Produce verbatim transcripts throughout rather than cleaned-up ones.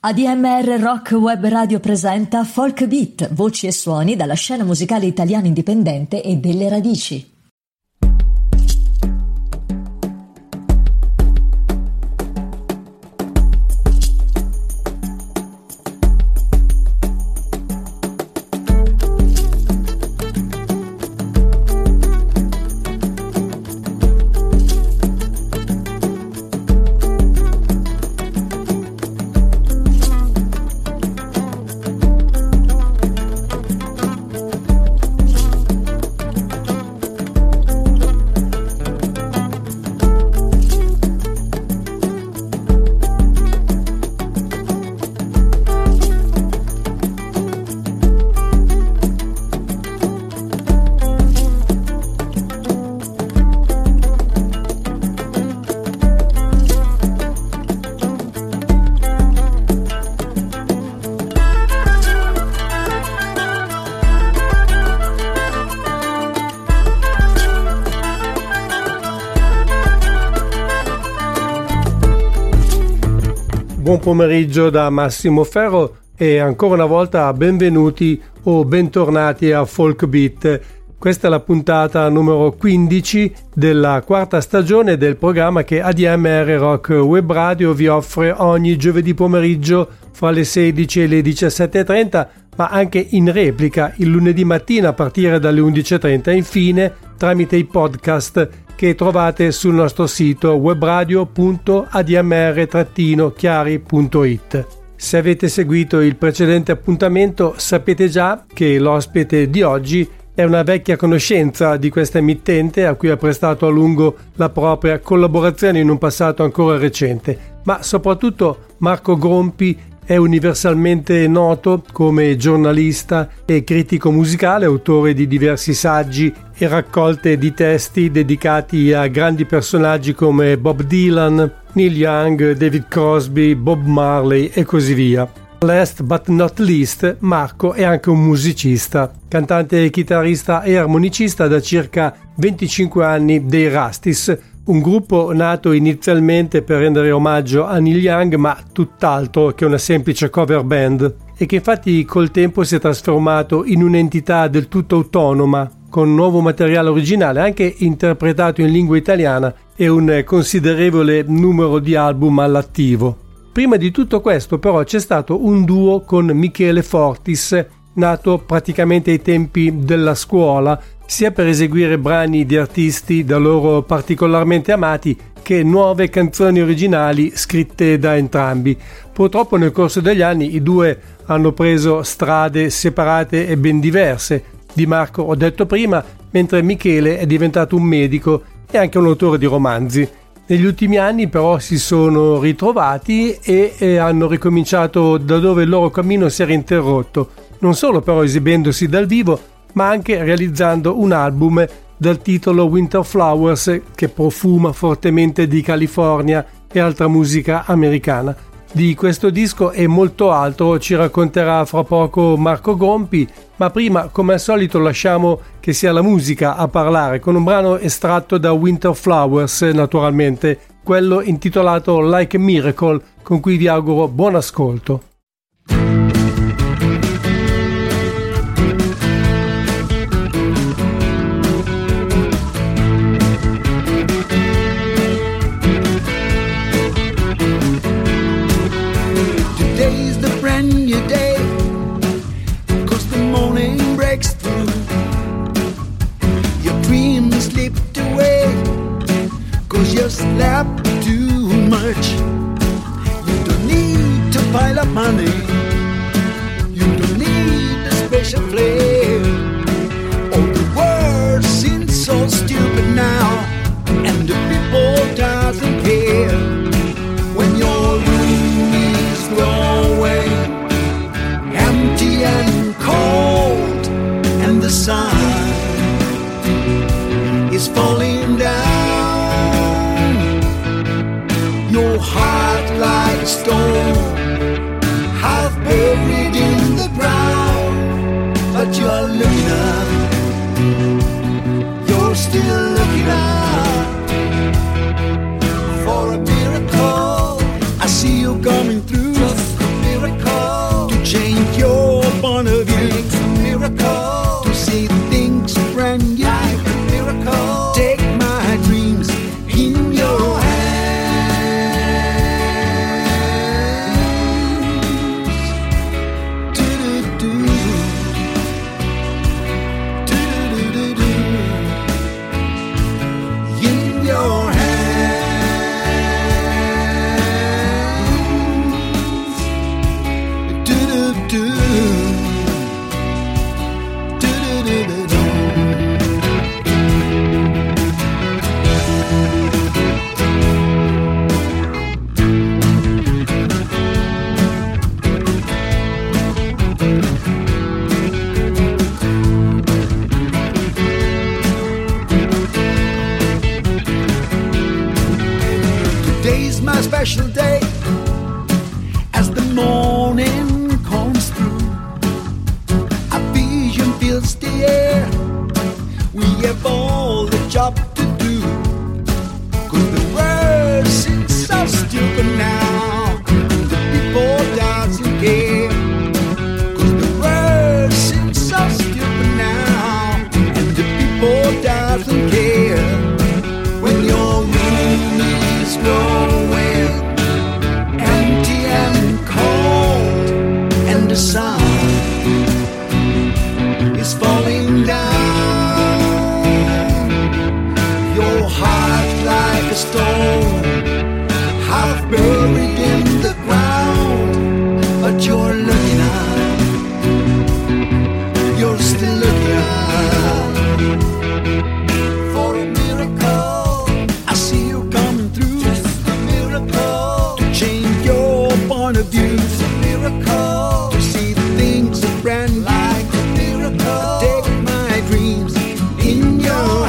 A D M R Rock Web Radio presenta Folk Beat, voci e suoni dalla scena musicale italiana indipendente e delle radici. Buon pomeriggio da Massimo Ferro e ancora una volta benvenuti o bentornati a Folk Beat. Questa è la puntata numero quindici della quarta stagione del programma che A D M R Rock Web Radio vi offre ogni giovedì pomeriggio fra le sedici e le diciassette e trenta, ma anche in replica il lunedì mattina a partire dalle undici e trenta e infine tramite i podcast che trovate sul nostro sito webradio punto a d m r chiari punto i t. Se avete seguito il precedente appuntamento sapete già che l'ospite di oggi è una vecchia conoscenza di questa emittente a cui ha prestato a lungo la propria collaborazione in un passato ancora recente, ma soprattutto Marco Grompi è universalmente noto come giornalista e critico musicale, autore di diversi saggi e raccolte di testi dedicati a grandi personaggi come Bob Dylan, Neil Young, David Crosby, Bob Marley e così via. Last but not least, Marco è anche un musicista, cantante, chitarrista e armonicista da circa venticinque anni dei Rastis, un gruppo nato inizialmente per rendere omaggio a Neil Young, ma tutt'altro che una semplice cover band, e che infatti col tempo si è trasformato in un'entità del tutto autonoma, con nuovo materiale originale anche interpretato in lingua italiana e un considerevole numero di album all'attivo. Prima di tutto questo però c'è stato un duo con Michele Fortis, nato praticamente ai tempi della scuola, sia per eseguire brani di artisti da loro particolarmente amati che nuove canzoni originali scritte da entrambi. Purtroppo nel corso degli anni i due hanno preso strade separate e ben diverse. Di Marco ho detto prima, mentre Michele è diventato un medico e anche un autore di romanzi. Negli ultimi anni però si sono ritrovati e, e hanno ricominciato da dove il loro cammino si era interrotto, non solo però esibendosi dal vivo, ma anche realizzando un album dal titolo Winter Flowers che profuma fortemente di California e altra musica americana. Di questo disco e molto altro ci racconterà fra poco Marco Grompi, ma prima, come al solito, lasciamo che sia la musica a parlare con un brano estratto da Winter Flowers, naturalmente, quello intitolato Like a Miracle, con cui vi auguro buon ascolto. You slept too much. You don't need to pile up money. You don't need a special flair. All the world seems so stupid now, and the people doesn't care. When your room is growing empty and cold, and the sun is falling down, your heart like stone, half buried in the ground, but you job to do. 'Cause the world seems so stupid now. The people doesn't care. 'Cause the world seems so stupid now. And the people doesn't care. When your room is growing empty and cold, and the sun is falling down, your heart like a stone, half buried in the ground, but you're looking up, you're still looking up for a miracle. I see you coming through, just a miracle, to change your point of view, just a miracle, to see the things a brand like a miracle. Take my dreams in your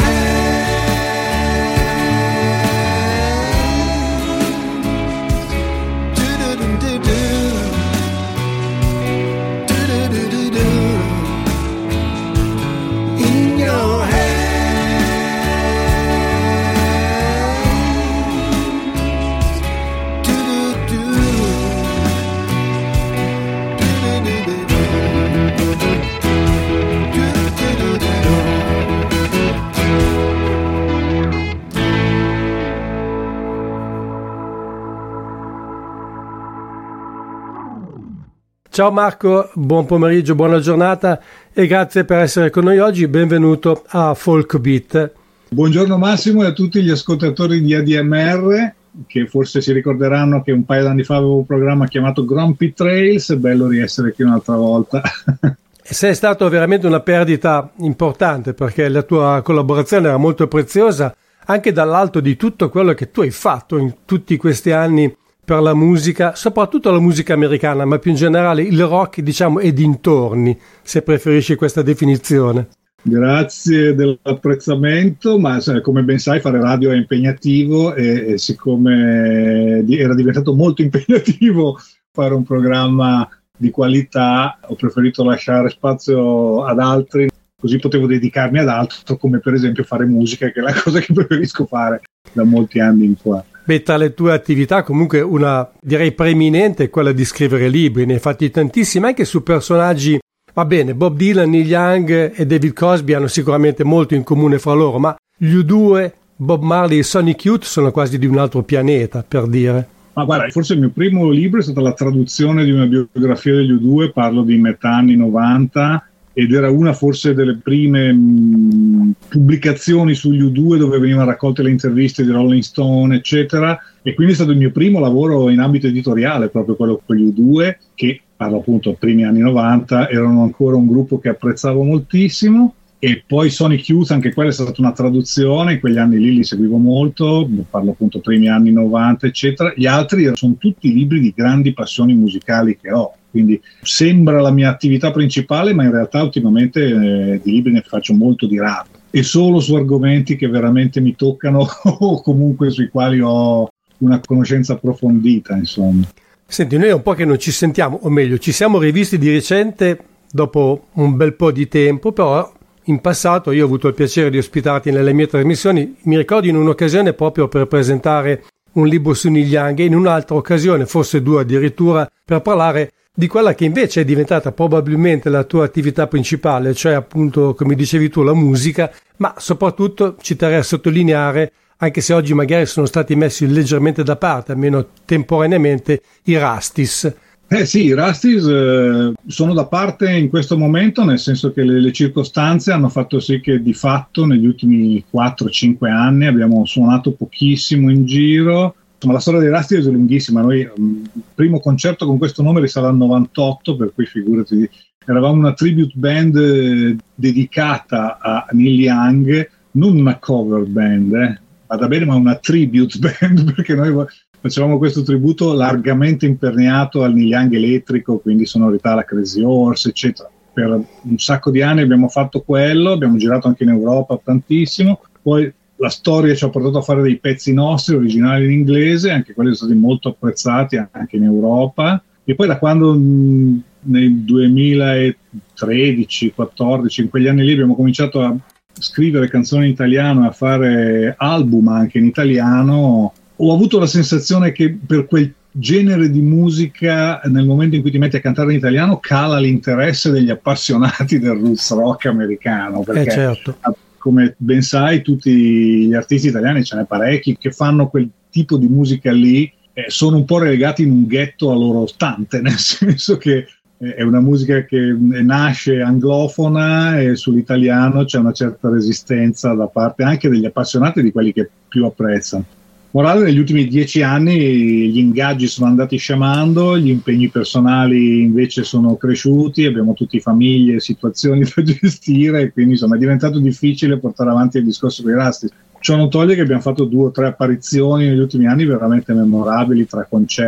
hands. Do-do-do-do-do. Do-do-do-do-do. In your hands. Do-do-do. Ciao Marco, buon pomeriggio, buona giornata e grazie per essere con noi oggi. Benvenuto a Folk Beat. Buongiorno Massimo e a tutti gli ascoltatori di A D M R, che forse si ricorderanno che un paio d'anni fa avevo un programma chiamato Grumpy Trails. È bello riessere qui un'altra volta. Sei stato veramente una perdita importante, perché la tua collaborazione era molto preziosa anche dall'alto di tutto quello che tu hai fatto in tutti questi anni per la musica, soprattutto la musica americana, ma più in generale il rock, diciamo, e dintorni, se preferisci questa definizione. Grazie dell'apprezzamento, ma come ben sai fare radio è impegnativo e, e siccome era diventato molto impegnativo fare un programma di qualità, ho preferito lasciare spazio ad altri, così potevo dedicarmi ad altro, come per esempio fare musica, che è la cosa che preferisco fare da molti anni in qua. Beh, tra le tue attività comunque una, direi, preeminente è quella di scrivere libri. Ne hai fatti tantissimi anche su personaggi, va bene, Bob Dylan, Neil Young e David Crosby hanno sicuramente molto in comune fra loro, ma gli U due, Bob Marley e Sonic Youth sono quasi di un altro pianeta, per dire. Ma guarda, forse il mio primo libro è stata la traduzione di una biografia degli U due, parlo di metà anni novanta, ed era una forse delle prime mh, pubblicazioni sugli U due dove venivano raccolte le interviste di Rolling Stone, eccetera, e quindi è stato il mio primo lavoro in ambito editoriale, proprio quello con gli U due, che parlo appunto primi anni novanta, erano ancora un gruppo che apprezzavo moltissimo. E poi Sonic Youth, anche quella è stata una traduzione, in quegli anni lì li seguivo molto, parlo appunto primi anni novanta, eccetera. Gli altri sono tutti libri di grandi passioni musicali che ho, quindi sembra la mia attività principale, ma in realtà ultimamente eh, di libri ne faccio molto di rado, e solo su argomenti che veramente mi toccano o comunque sui quali ho una conoscenza approfondita, insomma. Senti, noi è un po' che non ci sentiamo, o meglio, ci siamo rivisti di recente dopo un bel po' di tempo, però in passato io ho avuto il piacere di ospitarti nelle mie trasmissioni, mi ricordo in un'occasione proprio per presentare un libro su Neil Young e in un'altra occasione, forse due addirittura, per parlare di quella che invece è diventata probabilmente la tua attività principale, cioè appunto, come dicevi tu, la musica, ma soprattutto ci terrei a sottolineare, anche se oggi magari sono stati messi leggermente da parte, almeno temporaneamente, i Rastis. Eh sì, i Rastis eh, sono da parte in questo momento, nel senso che le, le circostanze hanno fatto sì che di fatto negli ultimi quattro cinque anni abbiamo suonato pochissimo in giro. Insomma, la storia dei Rastis è lunghissima. Noi il primo concerto con questo nome risale al novantotto, per cui figurati, eravamo una tribute band eh, dedicata a Neil Young, non una cover band, eh, vada bene, ma una tribute band, perché noi facevamo questo tributo largamente imperniato al Neil Young elettrico, quindi sonorità alla Crazy Horse, eccetera. Per un sacco di anni abbiamo fatto quello, abbiamo girato anche in Europa tantissimo, poi la storia ci ha portato a fare dei pezzi nostri, originali in inglese, anche quelli sono stati molto apprezzati anche in Europa, e poi da quando mh, nel duemilatredici quattordici, in quegli anni lì abbiamo cominciato a scrivere canzoni in italiano e a fare album anche in italiano, ho avuto la sensazione che per quel genere di musica, nel momento in cui ti metti a cantare in italiano, cala l'interesse degli appassionati del roots rock americano, perché eh certo. come ben sai tutti gli artisti italiani, ce n'è parecchi che fanno quel tipo di musica lì, eh, sono un po' relegati in un ghetto a loro stante, nel senso che eh, è una musica che nasce anglofona e sull'italiano c'è una certa resistenza da parte anche degli appassionati, di quelli che più apprezzano. Morale, negli ultimi dieci anni gli ingaggi sono andati sciamando, gli impegni personali invece sono cresciuti, abbiamo tutti famiglie, situazioni da gestire, quindi insomma è diventato difficile portare avanti il discorso dei Rastis. Ciò non toglie che abbiamo fatto due o tre apparizioni negli ultimi anni veramente memorabili, tra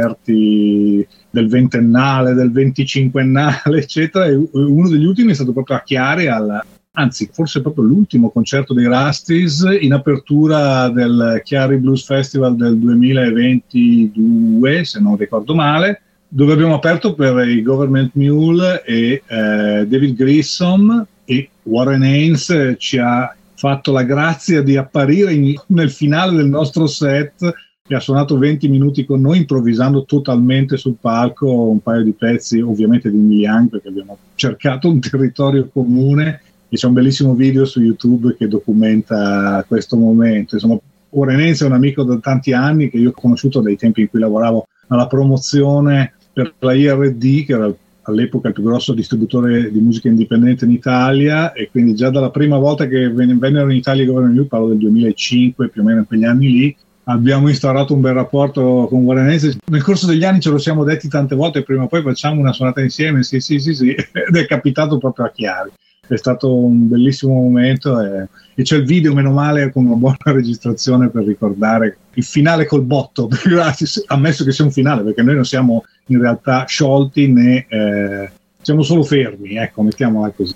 concerti del ventennale, del venticinquennale, eccetera, e uno degli ultimi è stato proprio a Chiari, al, anzi forse proprio l'ultimo concerto dei Rastis in apertura del Chiari Blues Festival del duemilaventidue, se non ricordo male, dove abbiamo aperto per i Government Mule e eh, David Grissom, e Warren Haynes ci ha fatto la grazia di apparire in, nel finale del nostro set, che ha suonato venti minuti con noi, improvvisando totalmente sul palco un paio di pezzi, ovviamente di Neil Young, perché abbiamo cercato un territorio comune, e c'è un bellissimo video su YouTube che documenta questo momento. Insomma, Warren Haynes è un amico da tanti anni che io ho conosciuto dai tempi in cui lavoravo alla promozione per la I R D, che era all'epoca il più grosso distributore di musica indipendente in Italia, e quindi già dalla prima volta che vennero in Italia i Government Mule, parlo del duemilacinque, più o meno in quegli anni lì, abbiamo instaurato un bel rapporto con Warren Haynes. Nel corso degli anni ce lo siamo detti tante volte, prima o poi facciamo una suonata insieme, sì sì sì sì, ed è capitato proprio a Chiari. È stato un bellissimo momento, e, e c'è il video, meno male, con una buona registrazione per ricordare il finale col botto, ammesso che sia un finale, perché noi non siamo in realtà sciolti né eh, siamo solo fermi, ecco, mettiamola così.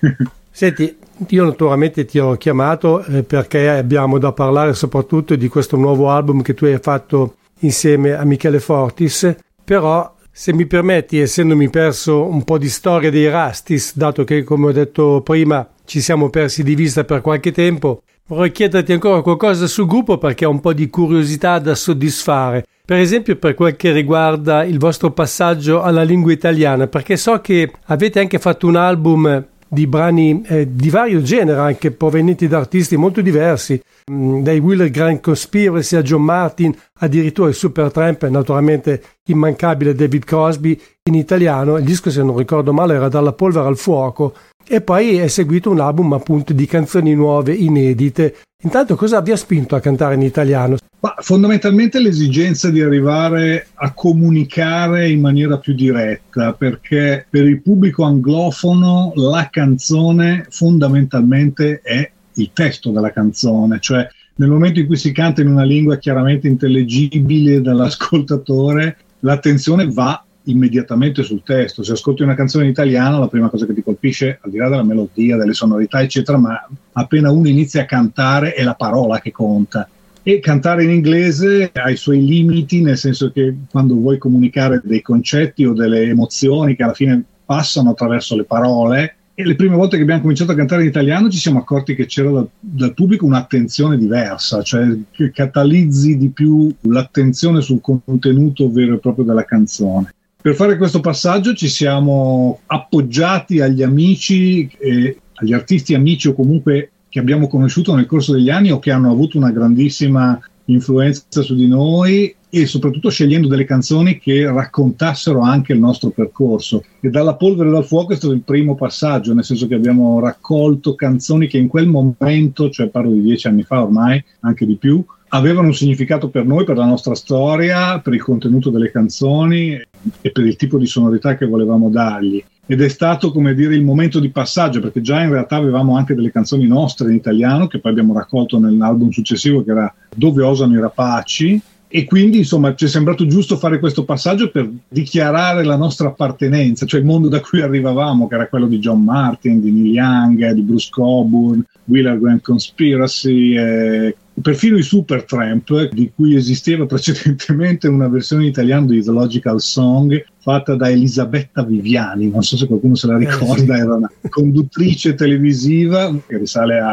Senti, io naturalmente ti ho chiamato eh, perché abbiamo da parlare soprattutto di questo nuovo album che tu hai fatto insieme a Michele Fortis, però se mi permetti, essendomi perso un po' di storia dei Rastis, dato che, come ho detto prima, ci siamo persi di vista per qualche tempo, vorrei chiederti ancora qualcosa sul gruppo, perché ho un po' di curiosità da soddisfare. Per esempio per quel che riguarda il vostro passaggio alla lingua italiana, perché so che avete anche fatto un album di brani eh, di vario genere, anche provenienti da artisti molto diversi, mh, dai Wheeler Grand Conspiracy a John Martin, addirittura il Supertramp, e naturalmente immancabile David Crosby in italiano. Il disco, se non ricordo male, era Dalla polvere al fuoco, e poi è seguito un album appunto di canzoni nuove, inedite. Intanto, cosa vi ha spinto a cantare in italiano? Ma fondamentalmente l'esigenza di arrivare a comunicare in maniera più diretta, perché per il pubblico anglofono la canzone fondamentalmente è il testo della canzone, cioè nel momento in cui si canta in una lingua chiaramente intellegibile dall'ascoltatore, l'attenzione va immediatamente sul testo. Se ascolti una canzone in italiano, la prima cosa che ti colpisce, al di là della melodia, delle sonorità eccetera, ma appena uno inizia a cantare è la parola che conta. E cantare in inglese ha i suoi limiti, nel senso che quando vuoi comunicare dei concetti o delle emozioni che alla fine passano attraverso le parole, e le prime volte che abbiamo cominciato a cantare in italiano ci siamo accorti che c'era dal, dal pubblico un'attenzione diversa, cioè che catalizzi di più l'attenzione sul contenuto vero e proprio della canzone. Per fare questo passaggio ci siamo appoggiati agli amici, e agli artisti amici o comunque che abbiamo conosciuto nel corso degli anni o che hanno avuto una grandissima influenza su di noi, e soprattutto scegliendo delle canzoni che raccontassero anche il nostro percorso. E Dalla polvere dal fuoco è stato il primo passaggio, nel senso che abbiamo raccolto canzoni che in quel momento, cioè parlo di dieci anni fa ormai, anche di più, avevano un significato per noi, per la nostra storia, per il contenuto delle canzoni e per il tipo di sonorità che volevamo dargli. Ed è stato, come dire, il momento di passaggio, perché già in realtà avevamo anche delle canzoni nostre in italiano che poi abbiamo raccolto nell'album successivo, che era Dove osano i rapaci, e quindi insomma ci è sembrato giusto fare questo passaggio per dichiarare la nostra appartenenza, cioè il mondo da cui arrivavamo, che era quello di John Martin, di Neil Young, di Bruce Cockburn, Wheeler Grand Conspiracy, eh, perfino i Supertramp, di cui esisteva precedentemente una versione in italiano di The Logical Song fatta da Elisabetta Viviani, non so se qualcuno se la ricorda, era una conduttrice televisiva che risale ai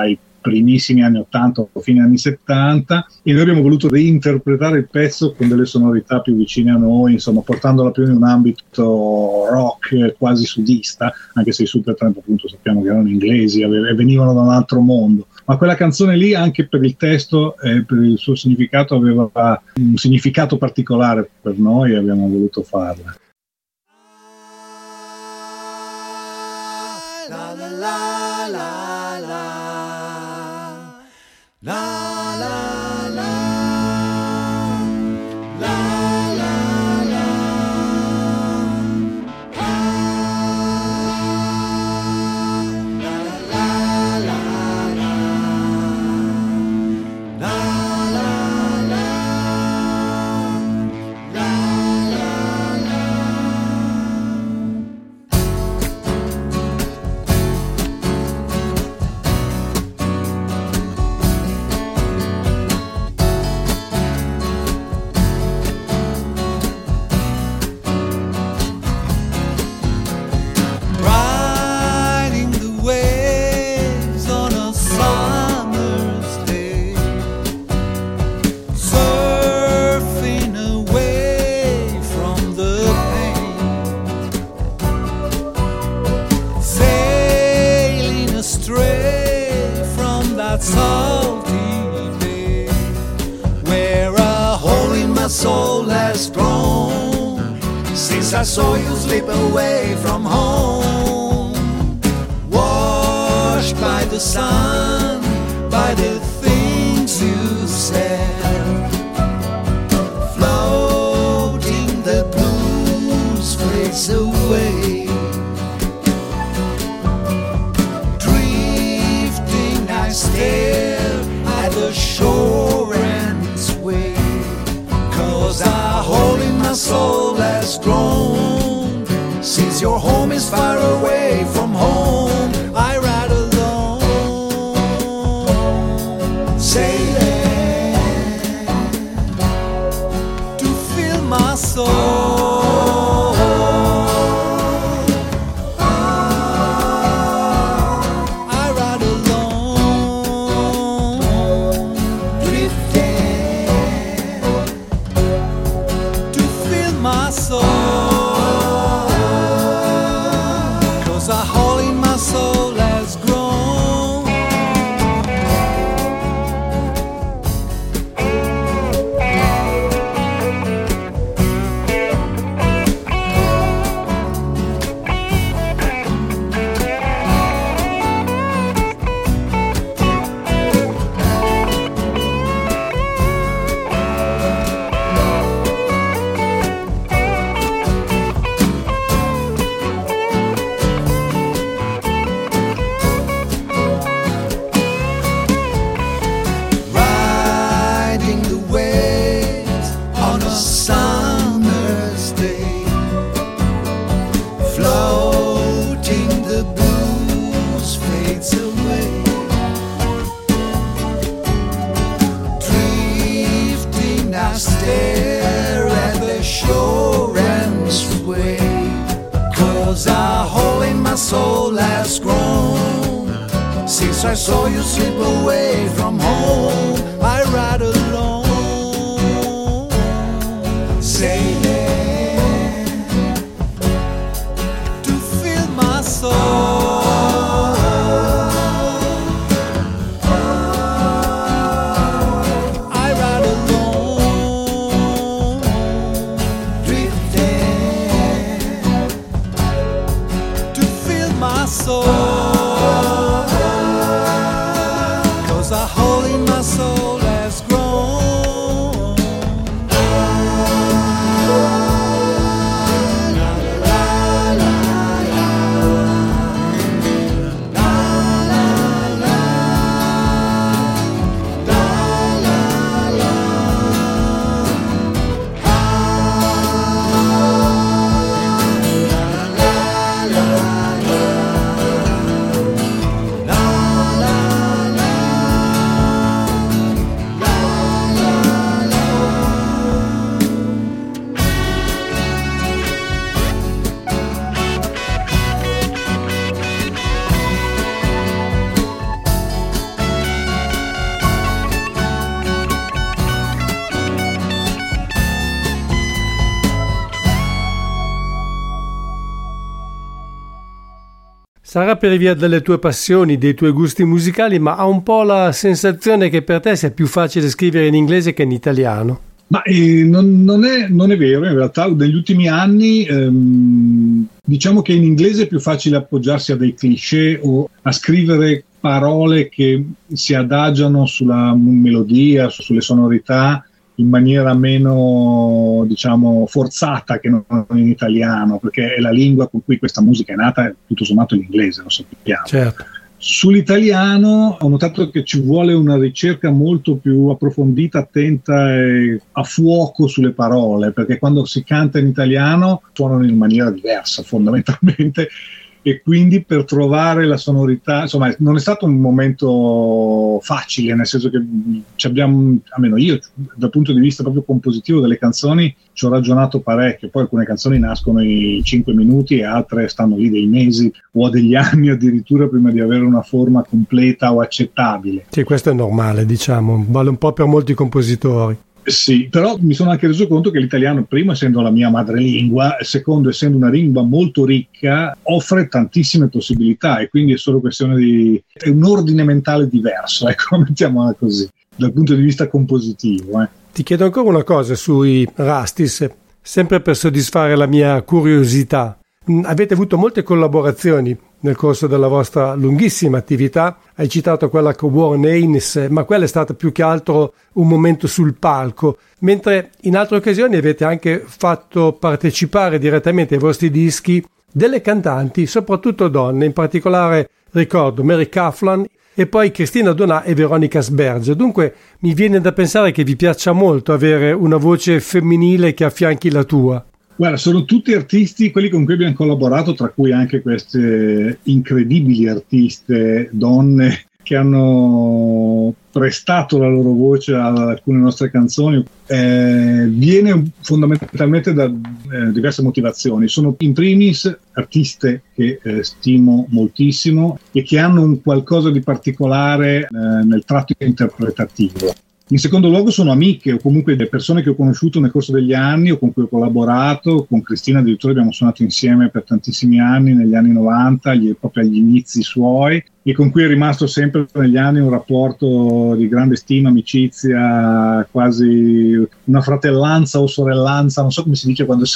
primissimi anni ottanta o fine anni settanta, e noi abbiamo voluto reinterpretare il pezzo con delle sonorità più vicine a noi, insomma portandola più in un ambito rock quasi sudista, anche se i Supertramp appunto sappiamo che erano inglesi e venivano da un altro mondo. Ma quella canzone lì, anche per il testo e per il suo significato, aveva un significato particolare per noi e abbiamo voluto farla. La la la la la la la la la la la. I saw you slip away from home, washed by the sun, by the things you said, floating the blues fades away, drifting I stare at the shore and sway, 'cause a hole in my soul has grown. Since your home is far away from home, I ride alone, sailing to fill my soul. I ride alone, drifting to fill my soul. A hole in my soul has grown. Stare at the shore and sway, 'cause a hole in my soul has grown. Since I saw you slip away from home, I ride alone, sailing to fill my soul. Sarà per via delle tue passioni, dei tuoi gusti musicali, ma ho un po' la sensazione che per te sia più facile scrivere in inglese che in italiano. Ma eh, non, non, è, non è vero, in realtà negli ultimi anni ehm, diciamo che in inglese è più facile appoggiarsi a dei cliché o a scrivere parole che si adagiano sulla melodia, sulle sonorità in maniera meno, diciamo, forzata che non in italiano, perché è la lingua con cui questa musica è nata, tutto sommato l'inglese, lo sappiamo. Certo. Sull'italiano ho notato che ci vuole una ricerca molto più approfondita, attenta e a fuoco sulle parole, perché quando si canta in italiano suonano in maniera diversa fondamentalmente, e quindi per trovare la sonorità, insomma, non è stato un momento facile, nel senso che ci abbiamo, almeno io dal punto di vista proprio compositivo delle canzoni ci ho ragionato parecchio. Poi alcune canzoni nascono in cinque minuti e altre stanno lì dei mesi o degli anni addirittura prima di avere una forma completa o accettabile. Sì, questo è normale, diciamo, vale un po' per molti compositori. Sì, però mi sono anche reso conto che l'italiano, primo essendo la mia madrelingua, secondo essendo una lingua molto ricca, offre tantissime possibilità, e quindi è solo questione di... è un ordine mentale diverso, ecco, mettiamola così, dal punto di vista compositivo. Eh. Ti chiedo ancora una cosa sui Rastis, sempre per soddisfare la mia curiosità. Avete avuto molte collaborazioni nel corso della vostra lunghissima attività. Hai citato quella con Warren Haynes, ma quella è stata più che altro un momento sul palco, mentre in altre occasioni avete anche fatto partecipare direttamente ai vostri dischi delle cantanti, soprattutto donne. In particolare ricordo Mary Kaplan e poi Cristina Donà e Veronica Sberger. Dunque mi viene da pensare che vi piaccia molto avere una voce femminile che affianchi la tua. Guarda, sono tutti artisti, quelli con cui abbiamo collaborato, tra cui anche queste incredibili artiste donne che hanno prestato la loro voce ad alcune nostre canzoni. Eh, viene fondamentalmente da eh, diverse motivazioni. Sono in primis artiste che eh, stimo moltissimo e che hanno un qualcosa di particolare eh, nel tratto interpretativo. In secondo luogo sono amiche o comunque le persone che ho conosciuto nel corso degli anni o con cui ho collaborato. Con Cristina addirittura abbiamo suonato insieme per tantissimi anni, negli anni novanta, gli, proprio agli inizi suoi, e con cui è rimasto sempre negli anni un rapporto di grande stima, amicizia, quasi una fratellanza o sorellanza, non so come si dice quando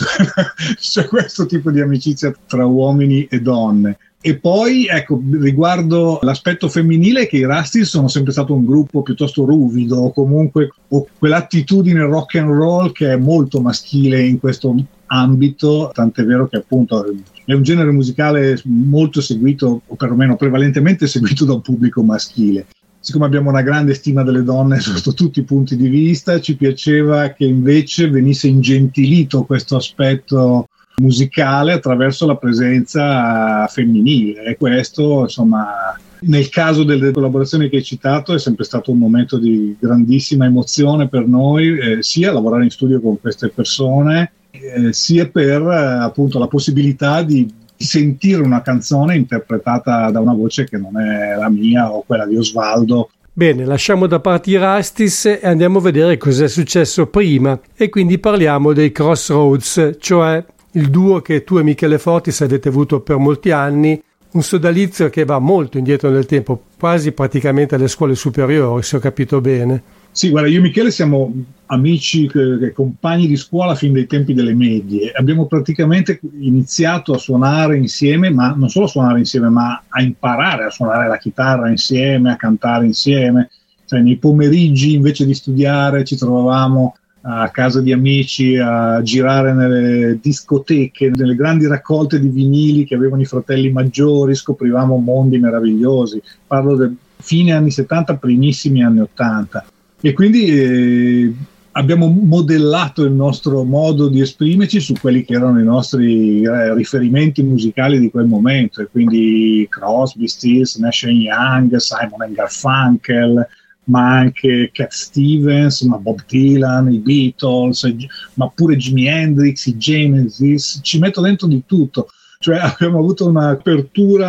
c'è questo tipo di amicizia tra uomini e donne. E poi, ecco, riguardo l'aspetto femminile, che i Rastis sono sempre stato un gruppo piuttosto ruvido, o comunque o quell'attitudine rock and roll che è molto maschile in questo ambito, tant'è vero che appunto è un genere musicale molto seguito, o perlomeno prevalentemente seguito da un pubblico maschile. Siccome abbiamo una grande stima delle donne sotto tutti i punti di vista, ci piaceva che invece venisse ingentilito questo aspetto musicale attraverso la presenza femminile, e questo, insomma, nel caso delle collaborazioni che hai citato è sempre stato un momento di grandissima emozione per noi, eh, sia lavorare in studio con queste persone, eh, sia per eh, appunto la possibilità di sentire una canzone interpretata da una voce che non è la mia o quella di Osvaldo. Bene, lasciamo da parte i Rastis e andiamo a vedere cosa è successo prima, e quindi parliamo dei Crossroads, cioè il duo che tu e Michele Fortis avete avuto per molti anni, un sodalizio che va molto indietro nel tempo, quasi praticamente alle scuole superiori, se ho capito bene. Sì, guarda, io e Michele siamo amici, eh, compagni di scuola fin dai tempi delle medie. Abbiamo praticamente iniziato a suonare insieme, ma non solo a suonare insieme, ma a imparare a suonare la chitarra insieme, a cantare insieme. Cioè, nei pomeriggi, invece di studiare, ci trovavamo a casa di amici a girare nelle discoteche, nelle grandi raccolte di vinili che avevano i fratelli maggiori, scoprivamo mondi meravigliosi. Parlo del fine anni settanta, primissimi anni ottanta, e quindi eh, abbiamo modellato il nostro modo di esprimerci su quelli che erano i nostri eh, riferimenti musicali di quel momento, e quindi Crosby, Stills, Nash and Young, Simon and Garfunkel, ma anche Cat Stevens, ma Bob Dylan, i Beatles, ma pure Jimi Hendrix, i Genesis. Ci metto dentro di tutto, cioè abbiamo avuto un'apertura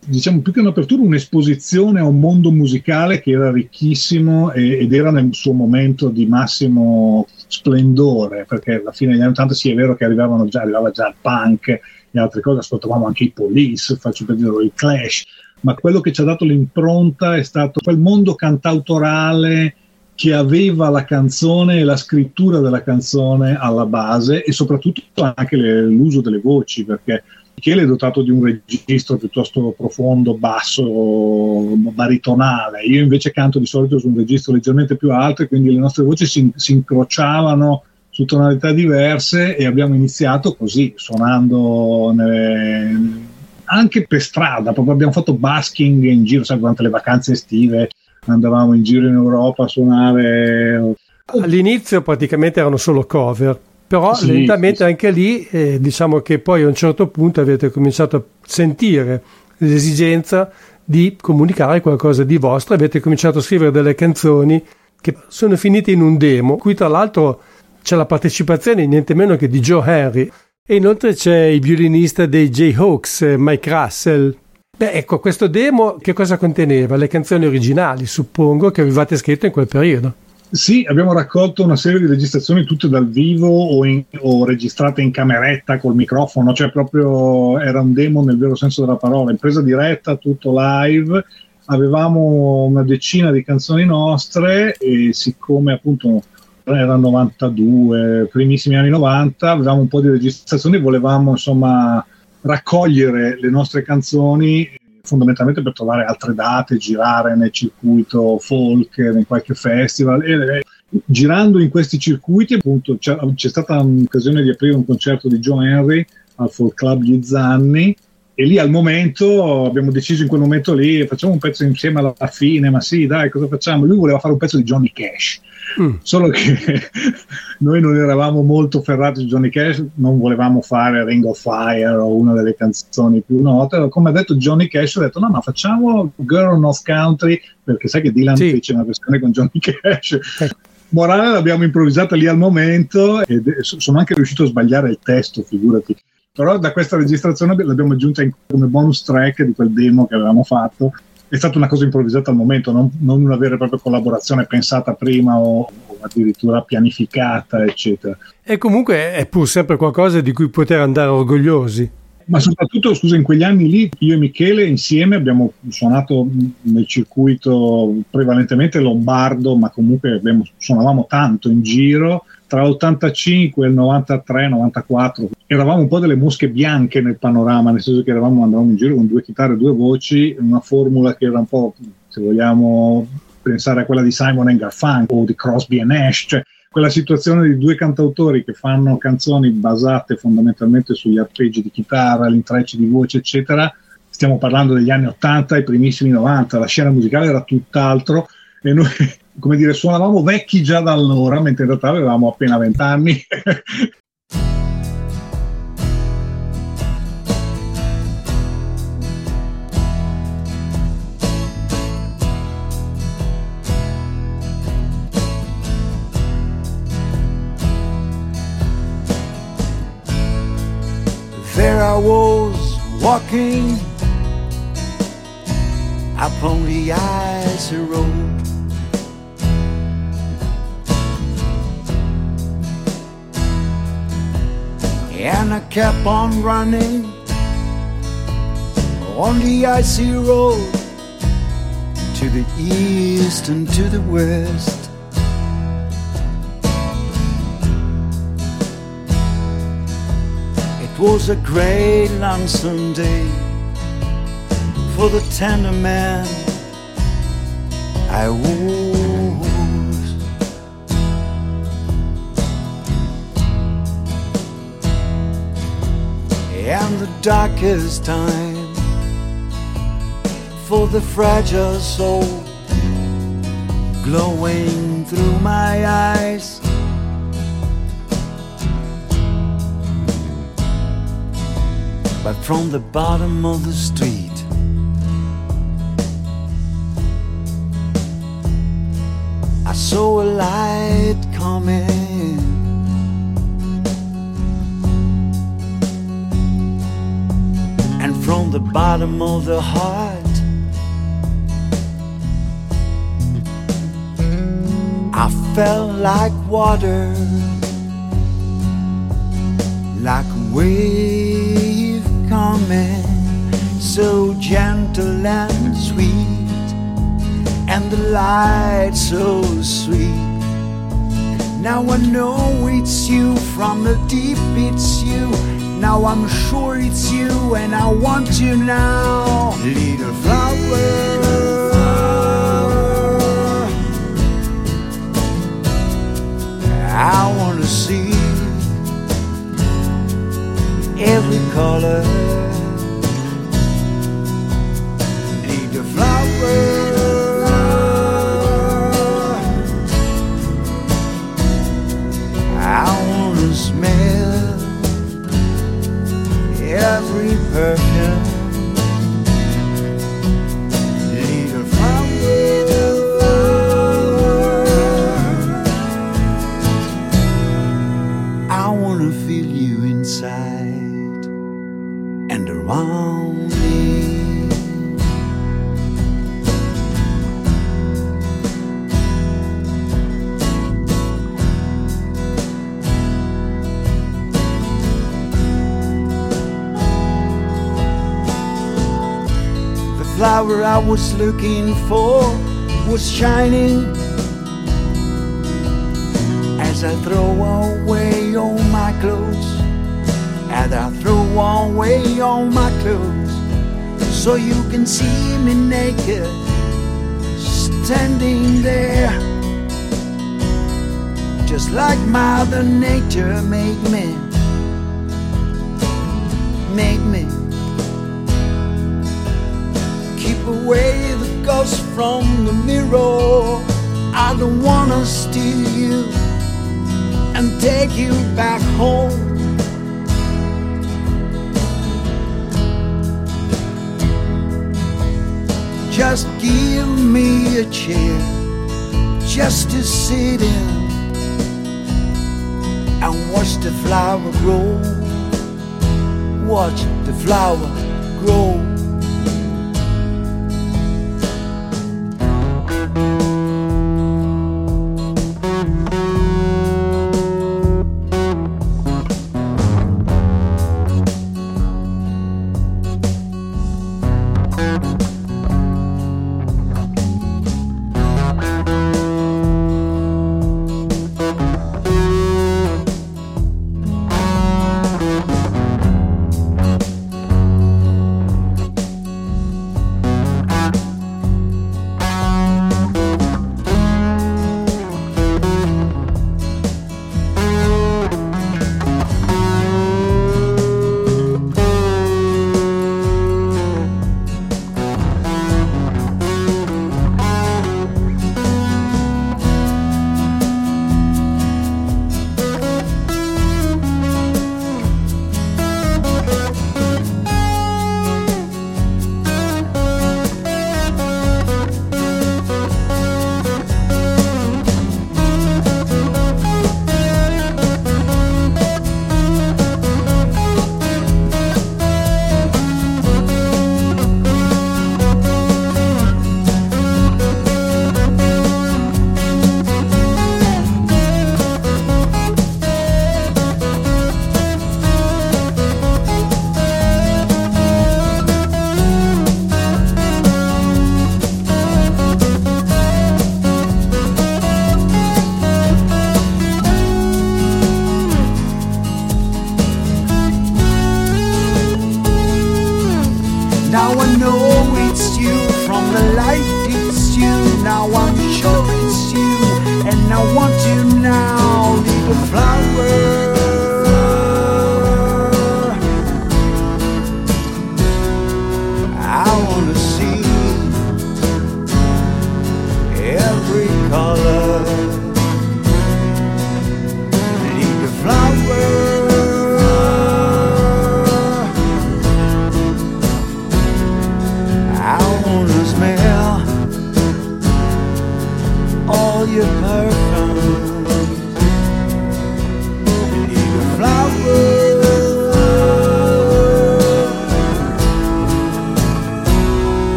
diciamo più che un'apertura, un'esposizione a un mondo musicale che era ricchissimo e, ed era nel suo momento di massimo splendore, perché alla fine degli anni ottanta sì è vero che arrivavano già, arrivava già il punk e altre cose, ascoltavamo anche i Police, faccio per dire i Clash, ma quello che ci ha dato l'impronta è stato quel mondo cantautorale che aveva la canzone e la scrittura della canzone alla base e soprattutto anche le, l'uso delle voci, perché Michele è dotato di un registro piuttosto profondo, basso, baritonale. Io invece canto di solito su un registro leggermente più alto e quindi le nostre voci si, si incrociavano su tonalità diverse e abbiamo iniziato così, suonando nelle, anche per strada, proprio abbiamo fatto busking in giro, sai, durante le vacanze estive andavamo in giro in Europa a suonare. All'inizio praticamente erano solo cover, però sì, lentamente sì, anche lì eh, diciamo che poi a un certo punto avete cominciato a sentire l'esigenza di comunicare qualcosa di vostro, avete cominciato a scrivere delle canzoni che sono finite in un demo, qui tra l'altro c'è la partecipazione niente meno che di Joe Henry e inoltre c'è il violinista dei Jayhawks, Mike Russell. Beh, ecco, questo demo che cosa conteneva? Le canzoni originali, suppongo, che avevate scritto in quel periodo. Sì, abbiamo raccolto una serie di registrazioni tutte dal vivo o, in, o registrate in cameretta col microfono, cioè proprio era un demo nel vero senso della parola, in presa diretta, tutto live. Avevamo una decina di canzoni nostre e siccome appunto era novantadue, primissimi anni novanta, avevamo un po' di registrazioni e volevamo insomma raccogliere le nostre canzoni fondamentalmente per trovare altre date, girare nel circuito folk, in qualche festival e, e girando in questi circuiti appunto c'è, c'è stata un'occasione di aprire un concerto di Joe Henry al Folk Club Gli Zanni e lì al momento abbiamo deciso in quel momento lì facciamo un pezzo insieme alla fine, ma sì dai cosa facciamo? Lui voleva fare un pezzo di Johnny Cash. Mm. Solo che noi non eravamo molto ferrati su Johnny Cash, non volevamo fare Ring of Fire o una delle canzoni più note. Come ha detto Johnny Cash, ho detto no, ma facciamo Girl North Country, perché sai che Dylan sì. fece una versione con Johnny Cash. Eh. Morale l'abbiamo improvvisata lì al momento e sono anche riuscito a sbagliare il testo, figurati. Però da questa registrazione l'abbiamo aggiunta in, come bonus track di quel demo che avevamo fatto. È stata una cosa improvvisata al momento, non, non una vera e propria collaborazione pensata prima o, o addirittura pianificata, eccetera. E comunque è pur sempre qualcosa di cui poter andare orgogliosi. Ma soprattutto, scusa, in quegli anni lì, io e Michele insieme abbiamo suonato nel circuito prevalentemente lombardo, ma comunque abbiamo, suonavamo tanto in giro. Tra l'ottantacinque e il novantatré novantaquattro eravamo un po' delle mosche bianche nel panorama, nel senso che eravamo, andavamo in giro con due chitarre e due voci, una formula che era un po', se vogliamo pensare a quella di Simon and Garfunkel o di Crosby and Nash, cioè quella situazione di due cantautori che fanno canzoni basate fondamentalmente sugli arpeggi di chitarra, gli intrecci di voce, eccetera. Stiamo parlando degli anni ottanta ai primissimi novanta, la scena musicale era tutt'altro e noi, come dire, suonavamo vecchi già da allora, mentre in realtà avevamo appena vent'anni. There I was walking upon the icy road, and I kept on running on the icy road to the east and to the west. It was a great lonesome day for the tender man I was. And the darkest time for the fragile soul glowing through my eyes. But from the bottom of the street I saw a light coming, and from from the bottom of the heart. I felt like water, like a wave coming, so gentle and sweet, and the light so sweet. Now I know it's you, from the deep it's you. Now I'm sure it's you, and I want you now. Little flower, I wanna see every color. Little flower, I wanna smell every perfume. Little flower, I wanna feel you inside and around me. The flower I was looking for was shining as I throw away all my clothes, as I throw away all my clothes, so you can see me naked, standing there, just like Mother Nature made me, made me. Keep away the ghost from the mirror. I don't wanna steal you and take you back home. Just give me a chair just to sit in and watch the flower grow. Watch the flower grow.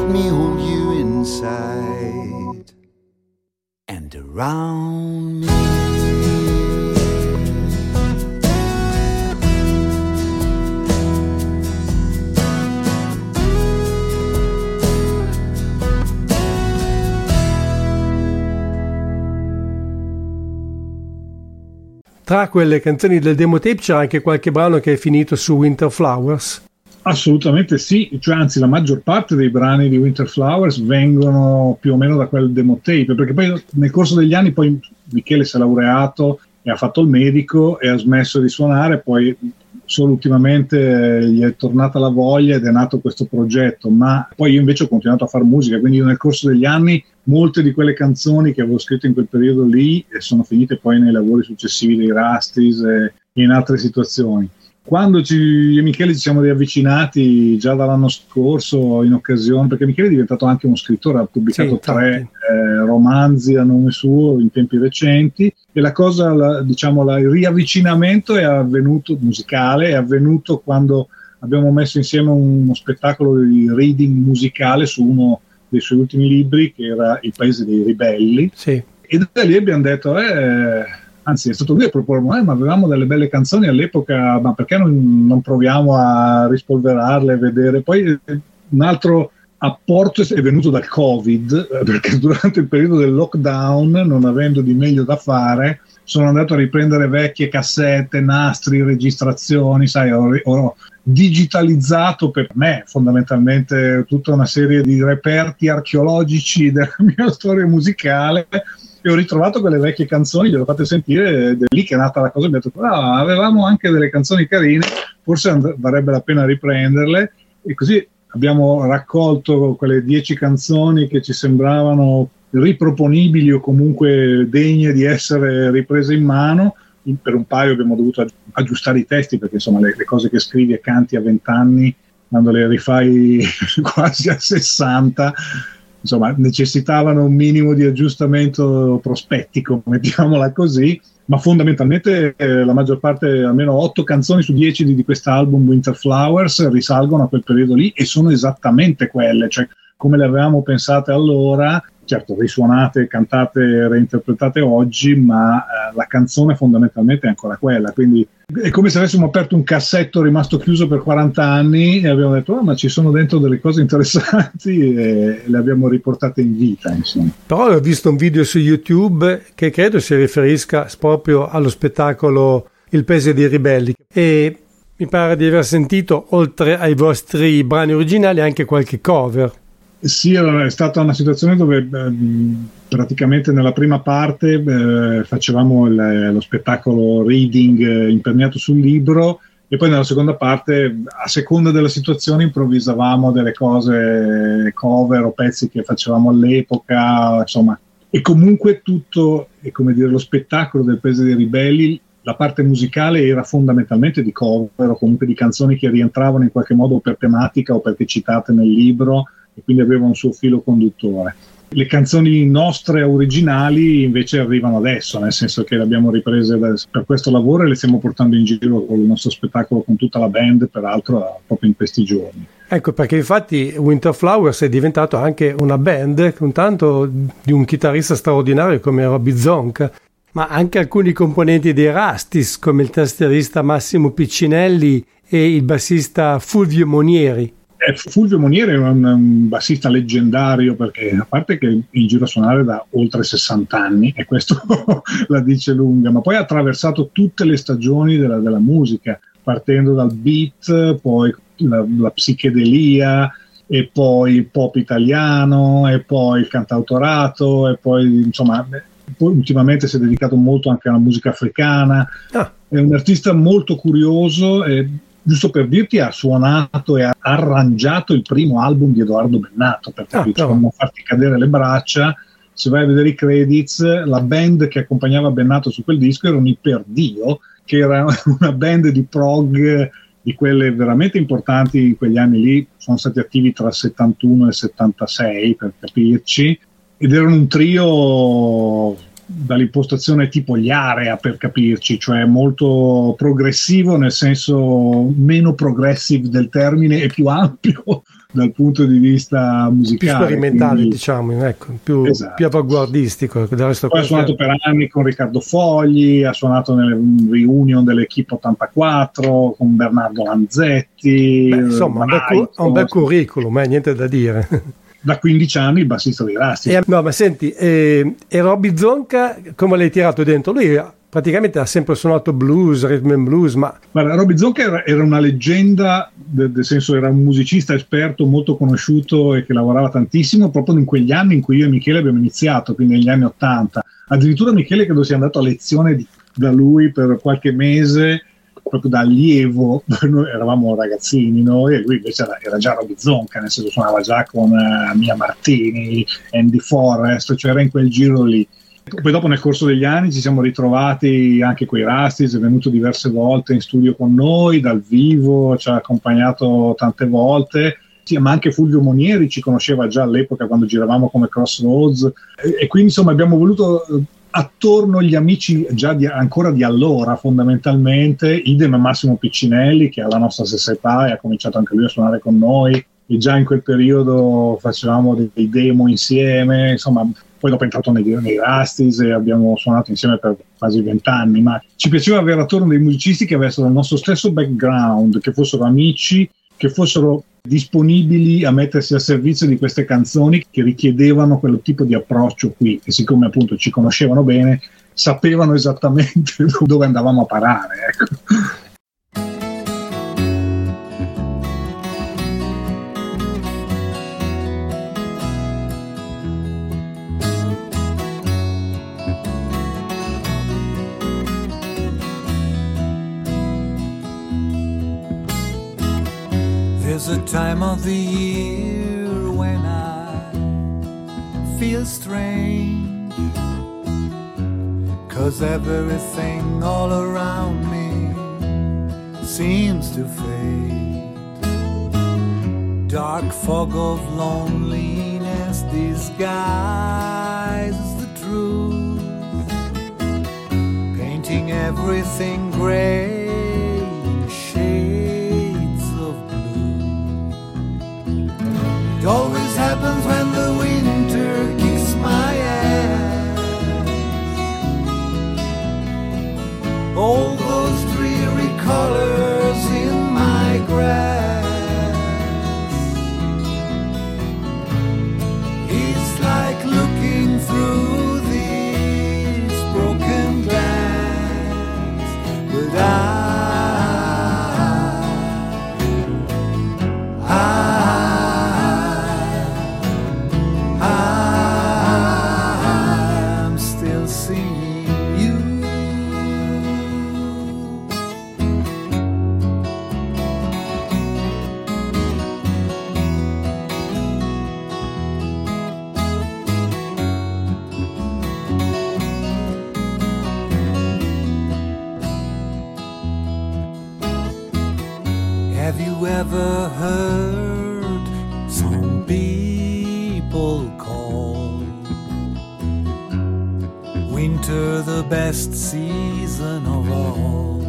me hold you inside and around me. Tra quelle canzoni del demo tape c'era anche qualche brano che è finito su Winter Flowers? Assolutamente sì, cioè anzi la maggior parte dei brani di Winter Flowers vengono più o meno da quel demo tape, perché poi nel corso degli anni poi Michele si è laureato e ha fatto il medico e ha smesso di suonare, poi solo ultimamente gli è tornata la voglia ed è nato questo progetto, ma poi io invece ho continuato a fare musica, quindi io nel corso degli anni molte di quelle canzoni che avevo scritto in quel periodo lì sono finite poi nei lavori successivi dei Rastis e in altre situazioni. Quando ci, io e Michele ci siamo riavvicinati già dall'anno scorso in occasione, perché Michele è diventato anche uno scrittore, ha pubblicato sì, tre eh, romanzi a nome suo in tempi recenti, e la cosa, la, diciamo, la, il riavvicinamento è avvenuto, musicale, è avvenuto quando abbiamo messo insieme uno spettacolo di reading musicale su uno dei suoi ultimi libri, che era Il Paese dei Ribelli, sì. E da lì abbiamo detto, eh, anzi è stato lui a proporre, eh, ma avevamo delle belle canzoni all'epoca, ma perché non, non proviamo a rispolverarle e vedere? Poi un altro apporto è venuto dal Covid, perché durante il periodo del lockdown, non avendo di meglio da fare, sono andato a riprendere vecchie cassette, nastri, registrazioni, sai, ho, ho digitalizzato per me fondamentalmente tutta una serie di reperti archeologici della mia storia musicale, e ho ritrovato quelle vecchie canzoni, gliele ho fatte sentire, ed è lì che è nata la cosa. Mi ho detto, ah, avevamo anche delle canzoni carine, forse and- varrebbe la pena riprenderle, e così abbiamo raccolto quelle dieci canzoni che ci sembravano riproponibili o comunque degne di essere riprese in mano. Per un paio abbiamo dovuto aggiustare i testi, perché insomma le, le cose che scrivi e canti a vent'anni, quando le rifai quasi a sessanta, insomma necessitavano un minimo di aggiustamento prospettico, mettiamola così, ma fondamentalmente eh, la maggior parte, almeno otto canzoni su dieci di, di quest'album Winter Flowers risalgono a quel periodo lì e sono esattamente quelle, cioè come le avevamo pensate allora, certo risuonate, cantate, reinterpretate oggi, ma eh, la canzone fondamentalmente è ancora quella, quindi è come se avessimo aperto un cassetto rimasto chiuso per quaranta anni e abbiamo detto, oh, ma ci sono dentro delle cose interessanti, e le abbiamo riportate in vita, insomma. Però ho visto un video su YouTube che credo si riferisca proprio allo spettacolo Il Paese dei Ribelli, e mi pare di aver sentito, oltre ai vostri brani originali, anche qualche cover. Sì, è stata una situazione dove eh, praticamente nella prima parte eh, facevamo il, lo spettacolo reading eh, imperniato sul libro, e poi nella seconda parte, a seconda della situazione, improvvisavamo delle cose, cover o pezzi che facevamo all'epoca, insomma. E comunque tutto, è come dire, lo spettacolo del Paese dei Ribelli, la parte musicale era fondamentalmente di cover o comunque di canzoni che rientravano in qualche modo per tematica o perché citate nel libro, e quindi aveva un suo filo conduttore. Le canzoni nostre originali invece arrivano adesso, nel senso che le abbiamo riprese da, per questo lavoro, e le stiamo portando in giro con il nostro spettacolo con tutta la band, peraltro proprio in questi giorni. Ecco, perché infatti Winter Flowers è diventato anche una band, con tanto di un chitarrista straordinario come Robbie Zonk, ma anche alcuni componenti dei Rastis, come il tastierista Massimo Piccinelli e il bassista Fulvio Monieri. Fulvio Monieri è un, un bassista leggendario, perché a parte che è in giro a suonare da oltre sessanta anni, e questo la dice lunga, ma poi ha attraversato tutte le stagioni della, della musica, partendo dal beat, poi la, la psichedelia, e poi il pop italiano, e poi il cantautorato, e poi insomma poi ultimamente si è dedicato molto anche alla musica africana. Ah. È un artista molto curioso, e giusto per dirti, ha suonato e ha arrangiato il primo album di Edoardo Bennato, per capirci, per non farti cadere le braccia. Se vai a vedere i credits, la band che accompagnava Bennato su quel disco erano i Perdio, che era una band di prog di quelle veramente importanti in quegli anni lì, sono stati attivi tra settantuno e settantasei, per capirci, ed erano un trio dall'impostazione tipo gli Area, per capirci, cioè molto progressivo nel senso meno progressive del termine e più ampio dal punto di vista musicale, più sperimentale, quindi, diciamo, ecco, più, esatto. più avanguardistico. Del resto poi ha suonato per anni con Riccardo Fogli, ha suonato nelle reunion dell'Equipe ottantaquattro con Bernardo Lanzetti. Beh, insomma, Braito, ha un bel curriculum, eh, niente da dire. Da quindici anni il bassista di Rasti. Eh, no, ma senti, eh, e Robby Zonca, come l'hai tirato dentro? Lui praticamente ha sempre suonato blues, rhythm and blues, ma... Guarda, Robby Zonca era, era una leggenda, nel de, senso era un musicista esperto, molto conosciuto e che lavorava tantissimo proprio in quegli anni in cui io e Michele abbiamo iniziato, quindi negli anni ottanta. Addirittura Michele credo sia andato a lezione di, da lui per qualche mese, proprio da allievo. Noi eravamo ragazzini noi e lui invece era, era già Robby Zonca, nel senso suonava già con uh, Mia Martini, Andy Forrest, cioè era in quel giro lì. Poi dopo nel corso degli anni ci siamo ritrovati anche coi Rastis, è venuto diverse volte in studio con noi dal vivo, ci ha accompagnato tante volte, sì, ma anche Fulvio Monieri ci conosceva già all'epoca quando giravamo come Crossroads e, e quindi insomma abbiamo voluto attorno gli amici già di, ancora di allora fondamentalmente, idem Massimo Piccinelli che ha la nostra stessa età e ha cominciato anche lui a suonare con noi e già in quel periodo facevamo dei, dei demo insieme, insomma. Poi dopo è entrato nei, nei Rastis e abbiamo suonato insieme per quasi vent'anni, ma ci piaceva avere attorno dei musicisti che avessero il nostro stesso background, che fossero amici, che fossero disponibili a mettersi al servizio di queste canzoni che richiedevano quel tipo di approccio qui, e siccome appunto ci conoscevano bene, sapevano esattamente dove andavamo a parare, ecco. There's a time of the year when I feel strange, 'cause everything all around me seems to fade. Dark fog of loneliness disguises the truth, painting everything gray in shades of blue. It always happens when the winter kicks my ass. All those dreary colors in my grass. It's like looking through these broken glass. But I ever heard some people call winter the best season of all?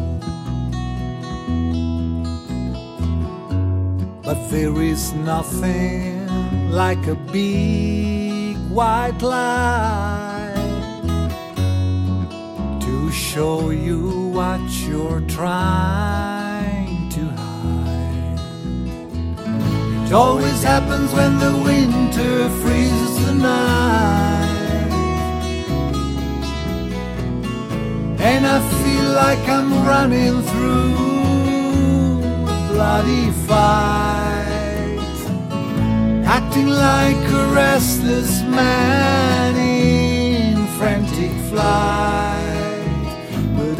But there is nothing like a big white lie to show you what you're trying to hide. It always happens when the winter freezes the night, and I feel like I'm running through a bloody fight, acting like a restless man in frantic flight. But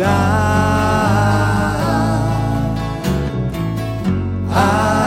I, I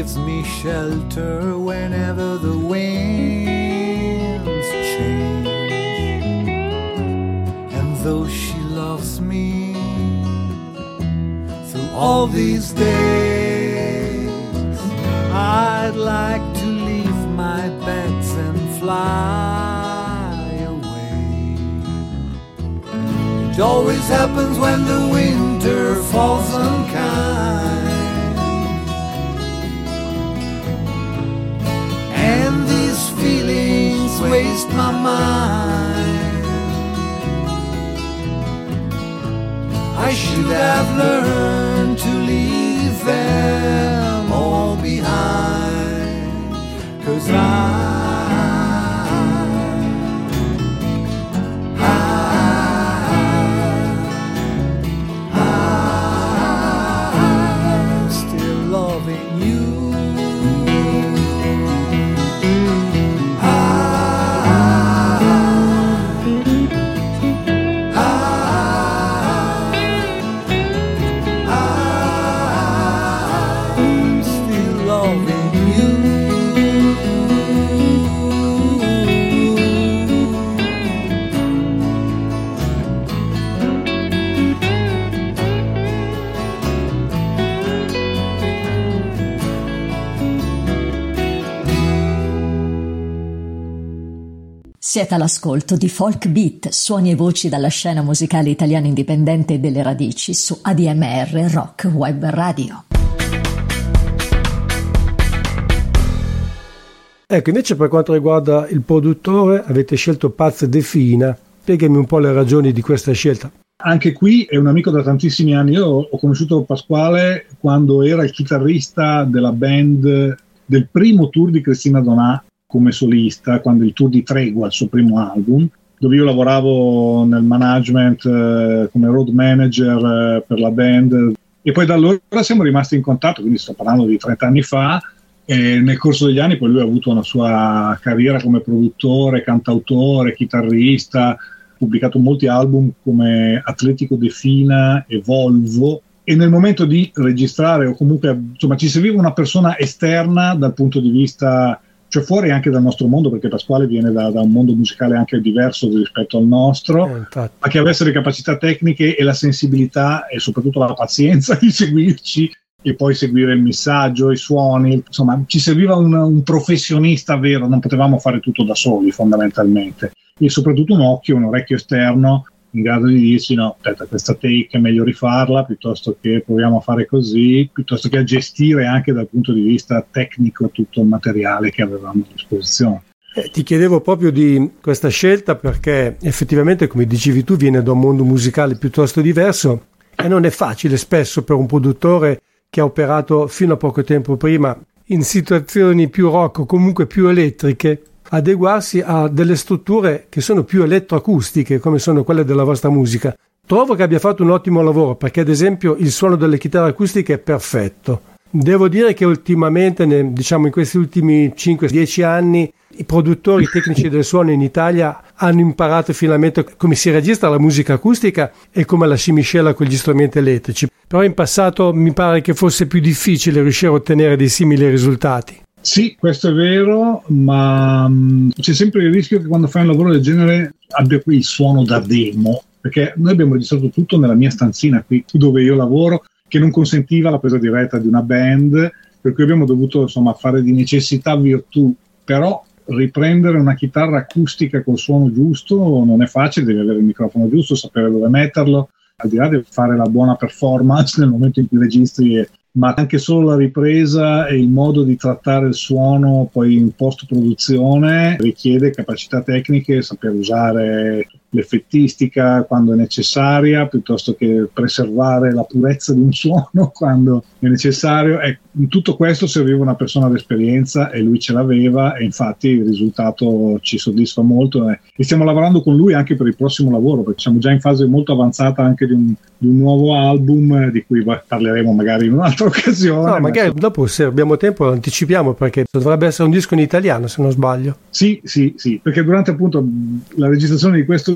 gives me shelter whenever the winds change. And though she loves me through all these days, I'd like to leave my beds and fly away. It always happens when the winter falls unkind, and these feelings waste my mind. I should have learned to leave them all behind, 'cause I Siete all'ascolto di Folk Beat, suoni e voci dalla scena musicale italiana indipendente e delle radici su A D M R Rock Web Radio. Ecco, invece per quanto riguarda il produttore, avete scelto Paz De Fina. Spiegami un po' le ragioni di questa scelta. Anche qui è un amico da tantissimi anni. Io ho conosciuto Pasquale quando era il chitarrista della band del primo tour di Cristina Donà come solista, quando il tour di Tregua, il suo primo album, dove io lavoravo nel management eh, come road manager eh, per la band, e poi da allora siamo rimasti in contatto, quindi sto parlando di trenta anni fa, e nel corso degli anni poi lui ha avuto una sua carriera come produttore, cantautore, chitarrista, ha pubblicato molti album come Atletico De Fina e Volvo, e nel momento di registrare, o comunque insomma ci serviva una persona esterna dal punto di vista, cioè fuori anche dal nostro mondo, perché Pasquale viene da, da un mondo musicale anche diverso rispetto al nostro, eh, ma che avesse le capacità tecniche e la sensibilità e soprattutto la pazienza di seguirci e poi seguire il missaggio, i suoni. Insomma, ci serviva un, un professionista vero, non potevamo fare tutto da soli fondamentalmente, e soprattutto un occhio, un orecchio esterno in grado di dirci no, aspetta, questa take è meglio rifarla piuttosto che proviamo a fare così, piuttosto che a gestire anche dal punto di vista tecnico tutto il materiale che avevamo a disposizione. Eh, ti chiedevo proprio di questa scelta perché effettivamente, come dicevi tu, viene da un mondo musicale piuttosto diverso e non è facile spesso per un produttore che ha operato fino a poco tempo prima in situazioni più rock o comunque più elettriche adeguarsi a delle strutture che sono più elettroacustiche come sono quelle della vostra musica. Trovo che abbia fatto un ottimo lavoro perché ad esempio il suono delle chitarre acustiche è perfetto. Devo dire che ultimamente, diciamo in questi ultimi cinque dieci anni, i produttori tecnici del suono in Italia hanno imparato finalmente come si registra la musica acustica e come la si miscela con gli strumenti elettrici. Però in passato mi pare che fosse più difficile riuscire a ottenere dei simili risultati. Sì, questo è vero, ma mh, c'è sempre il rischio che quando fai un lavoro del genere abbia qui il suono da demo, perché noi abbiamo registrato tutto nella mia stanzina qui dove io lavoro, che non consentiva la presa diretta di una band, per cui abbiamo dovuto insomma fare di necessità virtù, però riprendere una chitarra acustica col suono giusto non è facile, devi avere il microfono giusto, sapere dove metterlo, al di là di fare la buona performance nel momento in cui registri, e, ma anche solo la ripresa e il modo di trattare il suono poi in post-produzione richiede capacità tecniche, saper usare l'effettistica quando è necessaria, piuttosto che preservare la purezza di un suono quando è necessario. E in tutto questo serviva una persona d'esperienza e lui ce l'aveva, e infatti il risultato ci soddisfa molto, e stiamo lavorando con lui anche per il prossimo lavoro, perché siamo già in fase molto avanzata anche di un, di un nuovo album di cui parleremo magari in un'altra occasione. No, magari ma... dopo, se abbiamo tempo, lo anticipiamo, perché dovrebbe essere un disco in italiano se non sbaglio. Sì, sì, sì, perché durante appunto la registrazione di questo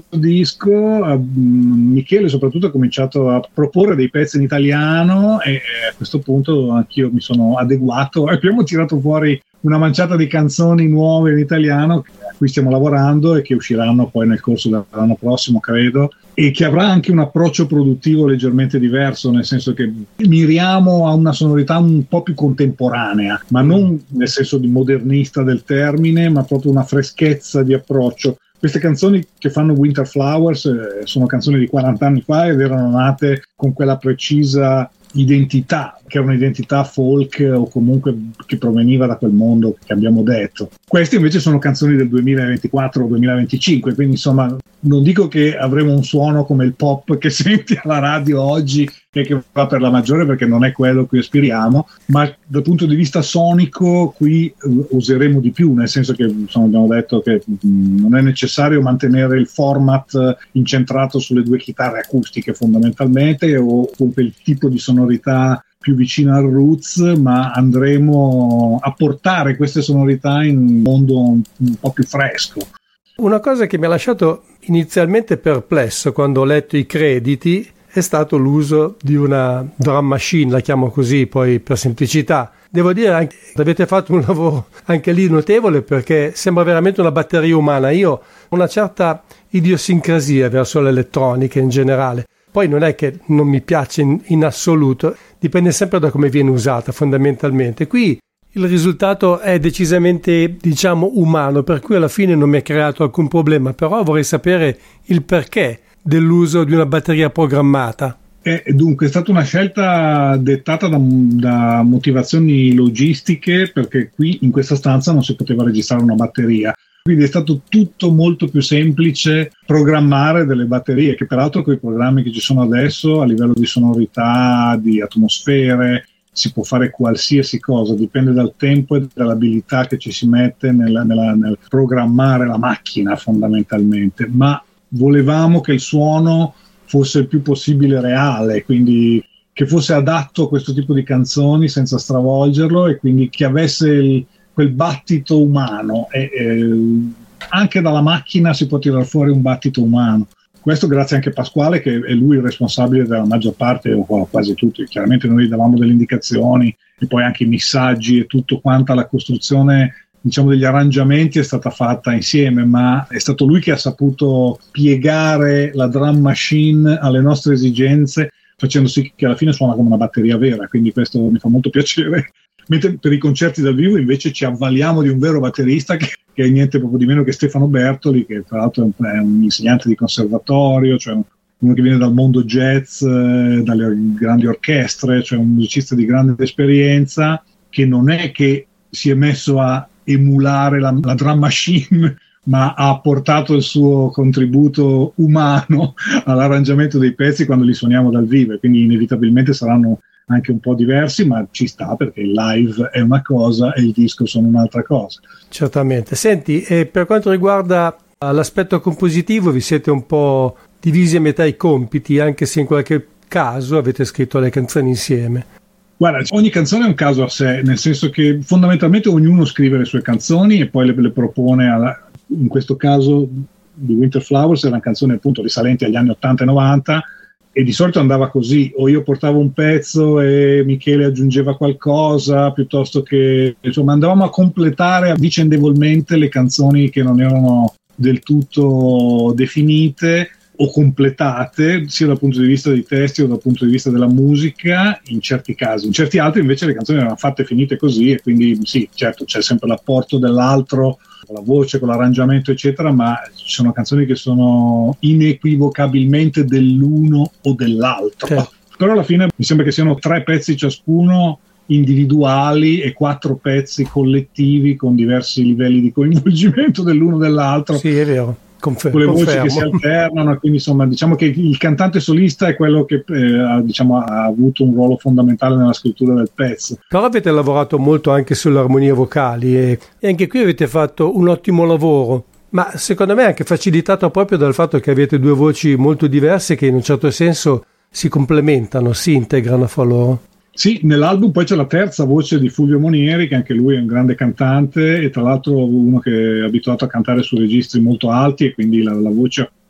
disco uh, Michele soprattutto ha cominciato a proporre dei pezzi in italiano e a questo punto anch'io mi sono adeguato e abbiamo tirato fuori una manciata di canzoni nuove in italiano a cui stiamo lavorando e che usciranno poi nel corso dell'anno prossimo, credo, e che avrà anche un approccio produttivo leggermente diverso, nel senso che miriamo a una sonorità un po' più contemporanea, ma non nel senso di modernista del termine, ma proprio una freschezza di approccio. Queste canzoni che fanno Winter Flowers eh, sono canzoni di quaranta anni fa ed erano nate con quella precisa identità, che era un'identità folk o comunque che proveniva da quel mondo che abbiamo detto. Queste invece sono canzoni del duemilaventiquattro o duemilaventicinque, quindi insomma non dico che avremo un suono come il pop che senti alla radio oggi e che va per la maggiore, perché non è quello a cui aspiriamo, ma dal punto di vista sonico qui uh, useremo di più, nel senso che insomma, abbiamo detto che mh, non è necessario mantenere il format uh, incentrato sulle due chitarre acustiche fondamentalmente o con quel tipo di sonorità più vicina al roots, ma andremo a portare queste sonorità in un mondo un, un po' più fresco. Una cosa che mi ha lasciato inizialmente perplesso quando ho letto i crediti è stato l'uso di una drum machine, la chiamo così poi per semplicità. Devo dire anche che avete fatto un lavoro anche lì notevole, perché sembra veramente una batteria umana. Io ho una certa idiosincrasia verso l'elettronica in generale. Poi non è che non mi piace in, in assoluto, dipende sempre da come viene usata fondamentalmente. Qui il risultato è decisamente, diciamo, umano, per cui alla fine non mi ha creato alcun problema, però vorrei sapere il perché dell'uso di una batteria programmata. E dunque è stata una scelta dettata da, da motivazioni logistiche, perché qui in questa stanza non si poteva registrare una batteria. Quindi è stato tutto molto più semplice programmare delle batterie, che peraltro con i programmi che ci sono adesso a livello di sonorità, di atmosfere, si può fare qualsiasi cosa, dipende dal tempo e dall'abilità che ci si mette nel, nella, nel programmare la macchina fondamentalmente, ma volevamo che il suono fosse il più possibile reale, quindi che fosse adatto a questo tipo di canzoni senza stravolgerlo e quindi che avesse il quel battito umano e, eh, anche dalla macchina si può tirar fuori un battito umano. Questo grazie anche a Pasquale, che è lui il responsabile della maggior parte o quasi tutto. Chiaramente noi davamo delle indicazioni e poi anche i missaggi e tutto quanto la costruzione, diciamo, degli arrangiamenti è stata fatta insieme, ma è stato lui che ha saputo piegare la drum machine alle nostre esigenze, facendo sì che alla fine suona come una batteria vera, quindi questo mi fa molto piacere. Mentre per i concerti dal vivo invece ci avvaliamo di un vero batterista che, che è niente proprio di meno che Stefano Bertoli, che tra l'altro è un, è un insegnante di conservatorio, cioè uno che viene dal mondo jazz, eh, dalle grandi orchestre, cioè un musicista di grande esperienza, che non è che si è messo a emulare la, la drum machine, ma ha portato il suo contributo umano all'arrangiamento dei pezzi quando li suoniamo dal vivo, e quindi inevitabilmente saranno anche un po' diversi, ma ci sta perché il live è una cosa e il disco sono un'altra cosa. Certamente. Senti, e per quanto riguarda l'aspetto compositivo vi siete un po' divisi a metà i compiti, anche se in qualche caso avete scritto le canzoni insieme. Guarda, ogni canzone è un caso a sé, nel senso che fondamentalmente ognuno scrive le sue canzoni e poi le, le propone alla, in questo caso di Winter Flowers erano canzoni appunto risalenti agli anni ottanta e novanta, e di solito andava così, o io portavo un pezzo e Michele aggiungeva qualcosa, piuttosto che insomma andavamo a completare vicendevolmente le canzoni che non erano del tutto definite o completate, sia dal punto di vista dei testi o dal punto di vista della musica, in certi casi. In certi altri invece le canzoni erano fatte finite così, e quindi sì, certo c'è sempre l'apporto dell'altro con la voce, con l'arrangiamento eccetera, ma ci sono canzoni che sono inequivocabilmente dell'uno o dell'altro. Certo. Però alla fine mi sembra che siano tre pezzi ciascuno individuali e quattro pezzi collettivi con diversi livelli di coinvolgimento dell'uno o dell'altro. Sì, è vero. Confer- con le voci confermo. Che si alternano, quindi insomma diciamo che il cantante solista è quello che eh, diciamo, ha avuto un ruolo fondamentale nella scrittura del pezzo. Però avete lavorato molto anche sulle armonie vocali e, e anche qui avete fatto un ottimo lavoro, ma secondo me è anche facilitato proprio dal fatto che avete due voci molto diverse che in un certo senso si complementano, si integrano fra loro. Sì, nell'album poi c'è la terza voce di Fulvio Monieri, che anche lui è un grande cantante e tra l'altro uno che è abituato a cantare su registri molto alti, e quindi la, la voce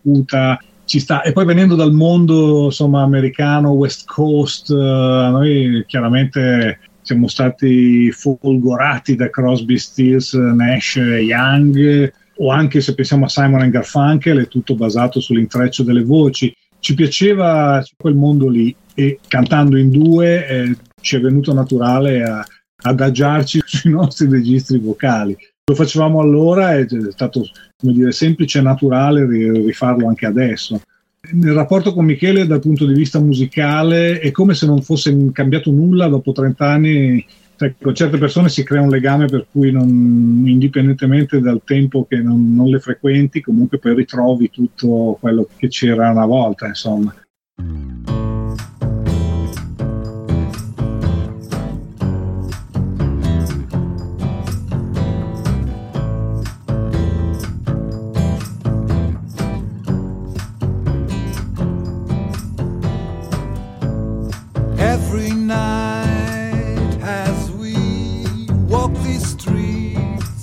acuta, ci sta. E poi venendo dal mondo insomma americano, West Coast, uh, noi chiaramente siamo stati folgorati da Crosby, Stills, Nash, Young, o anche se pensiamo a Simon and Garfunkel, è tutto basato sull'intreccio delle voci. Ci piaceva quel mondo lì e cantando in due eh, ci è venuto naturale a, adagiarci sui nostri registri vocali. Lo facevamo allora e è stato, come dire, semplice e naturale rifarlo anche adesso. Nel rapporto con Michele dal punto di vista musicale è come se non fosse cambiato nulla dopo trent'anni. Cioè, con certe persone si crea un legame per cui non, indipendentemente dal tempo che non, non le frequenti, comunque poi ritrovi tutto quello che c'era una volta, insomma. Every night as we walk these streets,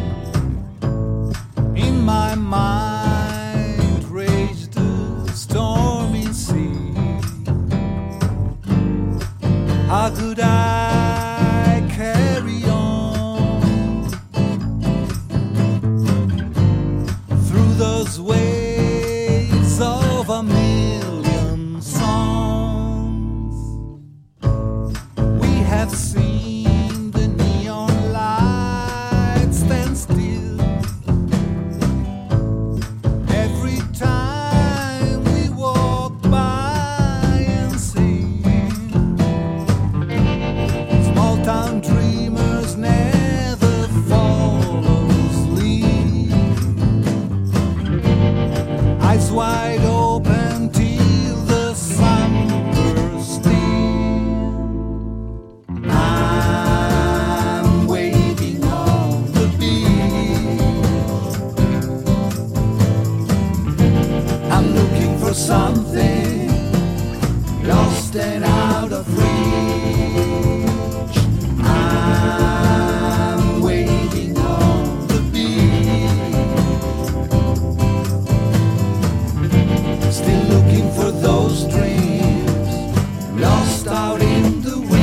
in my mind raged the stormy sea. How could I carry on through those waves of a million songs? We have seen the neon lights stand still every time we walk by and sing. Small town dreamers never fall asleep, eyes wide open till the sun bursts in. I'm waiting on the beach. I'm looking for something lost and out of reach. I'm waiting on the beach, still looking for those dreams lost out in the wind.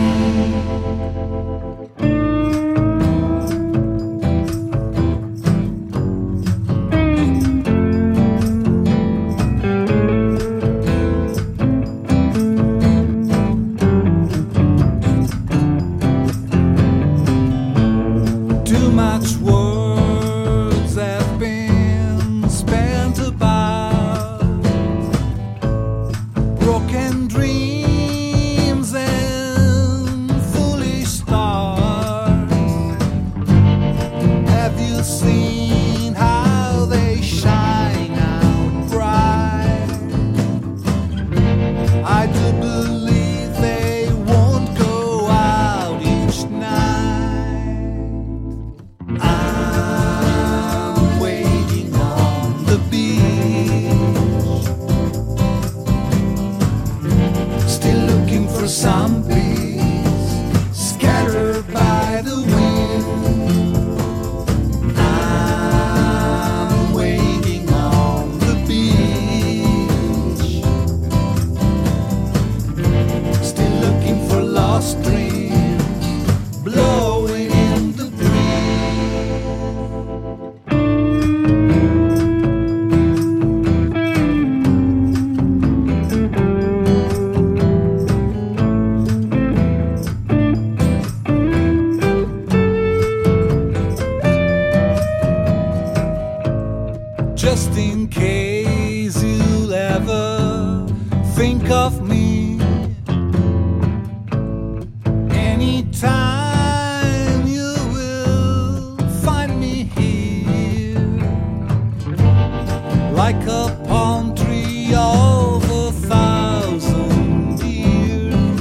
Too much words have been spent about broken dreams and foolish stars. Have you seen how they shine out bright? I do believe they won't go out each night. I'm waiting on the beach, still looking for some peace scattered by the wind. I'm waiting on the beach, still looking for lost dreams blowing in the breeze. Just in case you'll ever think of me, anytime you will find me here, like a palm tree of a thousand years,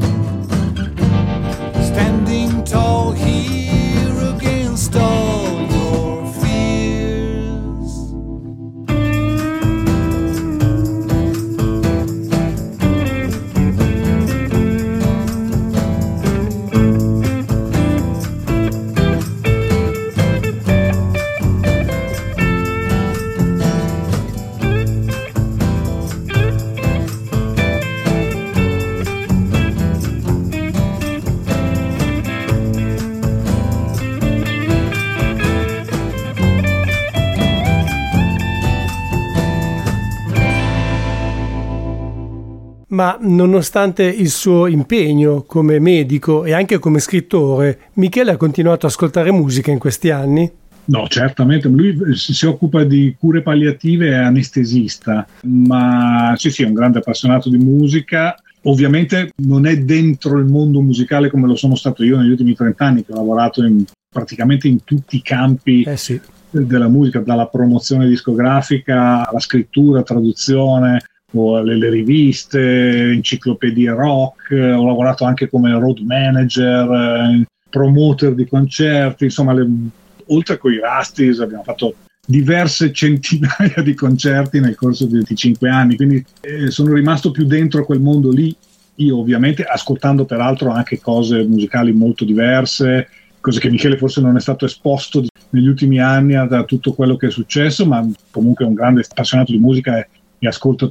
standing tall here against all your fears. Ma nonostante il suo impegno come medico e anche come scrittore, Michele ha continuato ad ascoltare musica in questi anni? No, certamente, lui si, si occupa di cure palliative e anestesista, ma sì, sì, è un grande appassionato di musica. Ovviamente non è dentro il mondo musicale come lo sono stato io negli ultimi trent'anni, che ho lavorato in, praticamente in tutti i campi eh sì. della musica, dalla promozione discografica alla scrittura, traduzione, o le, le riviste, enciclopedie rock. Ho lavorato anche come road manager, eh, promoter di concerti, insomma, le, oltre a coi Rastis abbiamo fatto diverse centinaia di concerti nel corso di venticinque anni, quindi eh, sono rimasto più dentro quel mondo lì, io ovviamente ascoltando peraltro anche cose musicali molto diverse, cose che Michele forse non è stato esposto negli ultimi anni a, a tutto quello che è successo, ma comunque è un grande appassionato di musica e, e ascolta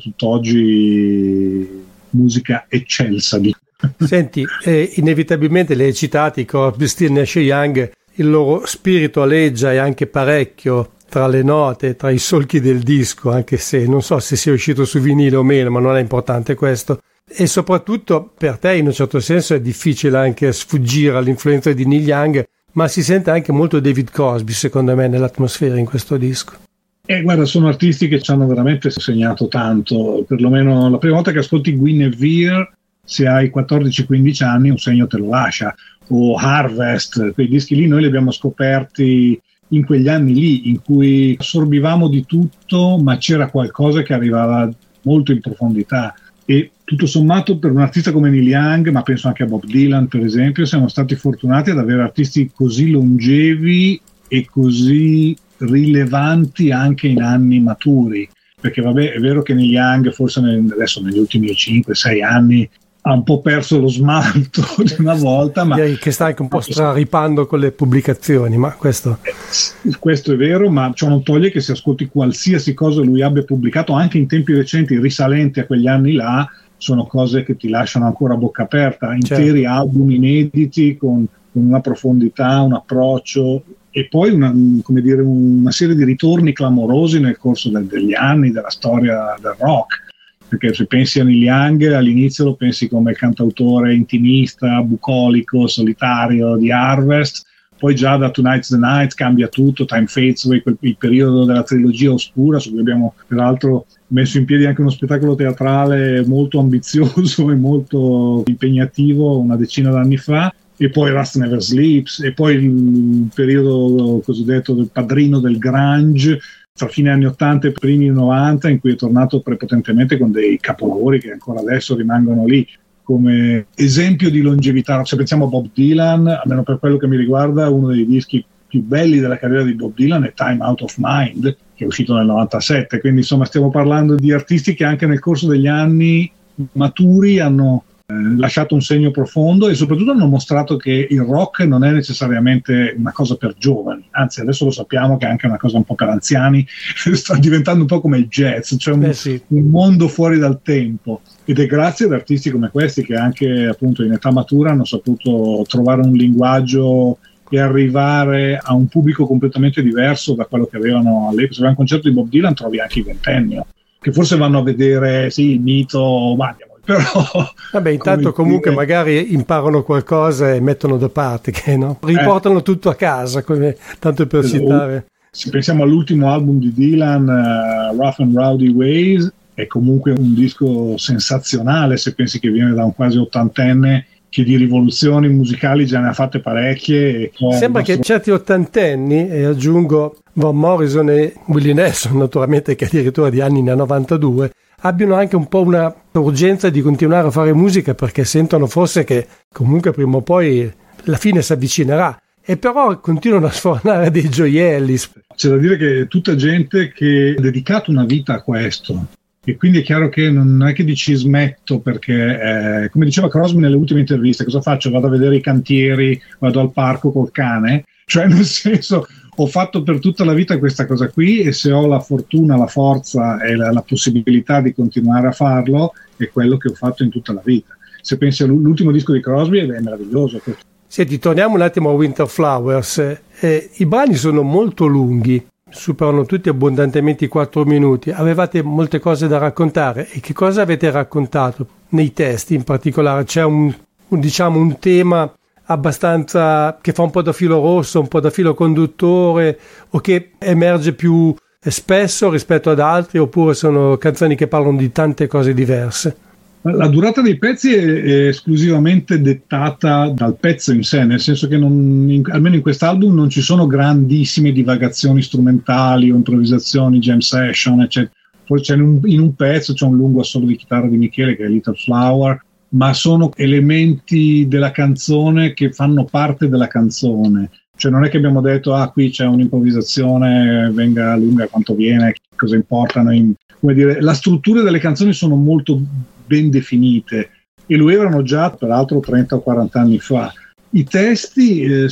tutt'oggi musica eccelsa. Di. Senti, eh, inevitabilmente le hai citati Crosby, Stills, Nash e Young, il loro spirito aleggia e anche parecchio tra le note, tra i solchi del disco, anche se non so se sia uscito su vinile o meno, ma non è importante questo. E soprattutto per te in un certo senso è difficile anche sfuggire all'influenza di Neil Young, ma si sente anche molto David Crosby secondo me nell'atmosfera in questo disco. Eh, guarda, sono artisti che ci hanno veramente segnato tanto, perlomeno la prima volta che ascolti Guinevere, se hai quattordici quindici anni un segno te lo lascia, o Harvest, quei dischi lì noi li abbiamo scoperti in quegli anni lì in cui assorbivamo di tutto, ma c'era qualcosa che arrivava molto in profondità. E tutto sommato per un artista come Neil Young, ma penso anche a Bob Dylan per esempio, siamo stati fortunati ad avere artisti così longevi e così rilevanti anche in anni maturi, perché vabbè, è vero che Neil Young forse nel, adesso negli ultimi cinque sei anni ha un po' perso lo smalto di una volta, ma che sta anche un po' straripando con le pubblicazioni, ma questo questo è vero, ma ciò non toglie che se ascolti qualsiasi cosa lui abbia pubblicato anche in tempi recenti risalenti a quegli anni là, sono cose che ti lasciano ancora a bocca aperta, interi certo. album inediti con, con una profondità, un approccio e poi una, come dire, una serie di ritorni clamorosi nel corso del, degli anni della storia del rock. Perché se pensi a Neil Young all'inizio lo pensi come cantautore intimista, bucolico, solitario di Harvest, poi già da Tonight's the Night cambia tutto, Time Fades Away, quel, il periodo della trilogia oscura su cui abbiamo peraltro messo in piedi anche uno spettacolo teatrale molto ambizioso e molto impegnativo una decina d'anni fa, e poi Rust Never Sleeps, e poi il periodo cosiddetto del padrino del grunge, tra fine anni ottanta e primi novanta, in cui è tornato prepotentemente con dei capolavori che ancora adesso rimangono lì come esempio di longevità. Se pensiamo a Bob Dylan, almeno per quello che mi riguarda, uno dei dischi più belli della carriera di Bob Dylan è Time Out of Mind, che è uscito nel novantasette, quindi insomma stiamo parlando di artisti che anche nel corso degli anni maturi hanno lasciato un segno profondo e soprattutto hanno mostrato che il rock non è necessariamente una cosa per giovani, anzi adesso lo sappiamo che è anche una cosa un po' per anziani, sta diventando un po' come il jazz, cioè un, eh sì. un mondo fuori dal tempo, ed è grazie ad artisti come questi che anche appunto in età matura hanno saputo trovare un linguaggio e arrivare a un pubblico completamente diverso da quello che avevano all'epoca. Se vai a un concerto di Bob Dylan trovi anche i ventenni che forse vanno a vedere sì il mito, ma andiamo. Però, vabbè, intanto comunque dire, magari imparano qualcosa e mettono da parte, che no? Riportano eh, tutto a casa, come, tanto per esatto. citare. Se pensiamo all'ultimo album di Dylan, uh, Rough and Rowdy Ways, è comunque un disco sensazionale, se pensi che viene da un quasi ottantenne che di rivoluzioni musicali già ne ha fatte parecchie. E sembra nostro... che certi ottantenni, e aggiungo Van Morrison e Willie Nelson, naturalmente, che addirittura di anni ne ha novantadue, abbiano anche un po' una urgenza di continuare a fare musica perché sentono forse che comunque prima o poi la fine si avvicinerà, e però continuano a sfornare dei gioielli. C'è da dire che è tutta gente che ha dedicato una vita a questo, e quindi è chiaro che non è che dici smetto perché, eh, come diceva Crosby nelle ultime interviste, cosa faccio? Vado a vedere i cantieri, vado al parco col cane? Cioè, nel senso, ho fatto per tutta la vita questa cosa qui, e se ho la fortuna, la forza e la, la possibilità di continuare a farlo, è quello che ho fatto in tutta la vita. Se pensi all'ultimo disco di Crosby, è meraviglioso. Senti, torniamo un attimo a Winter Flowers. Eh, I brani sono molto lunghi, superano tutti abbondantemente i quattro minuti. Avevate molte cose da raccontare, e che cosa avete raccontato nei testi in particolare? C'è un, un diciamo un tema abbastanza che fa un po' da filo rosso, un po' da filo conduttore, o che emerge più spesso rispetto ad altri, oppure sono canzoni che parlano di tante cose diverse? La durata dei pezzi è, è esclusivamente dettata dal pezzo in sé, nel senso che non, in, almeno in quest'album non ci sono grandissime divagazioni strumentali o improvvisazioni, jam session, eccetera. Poi c'è in un, in un pezzo c'è un lungo assolo di chitarra di Michele, che è Little Flower, ma sono elementi della canzone che fanno parte della canzone. Cioè non è che abbiamo detto, ah, qui c'è un'improvvisazione, venga lunga quanto viene, cosa importano. In, come dire, la struttura delle canzoni sono molto ben definite, e lo erano già peraltro trenta o quaranta anni fa. I testi eh,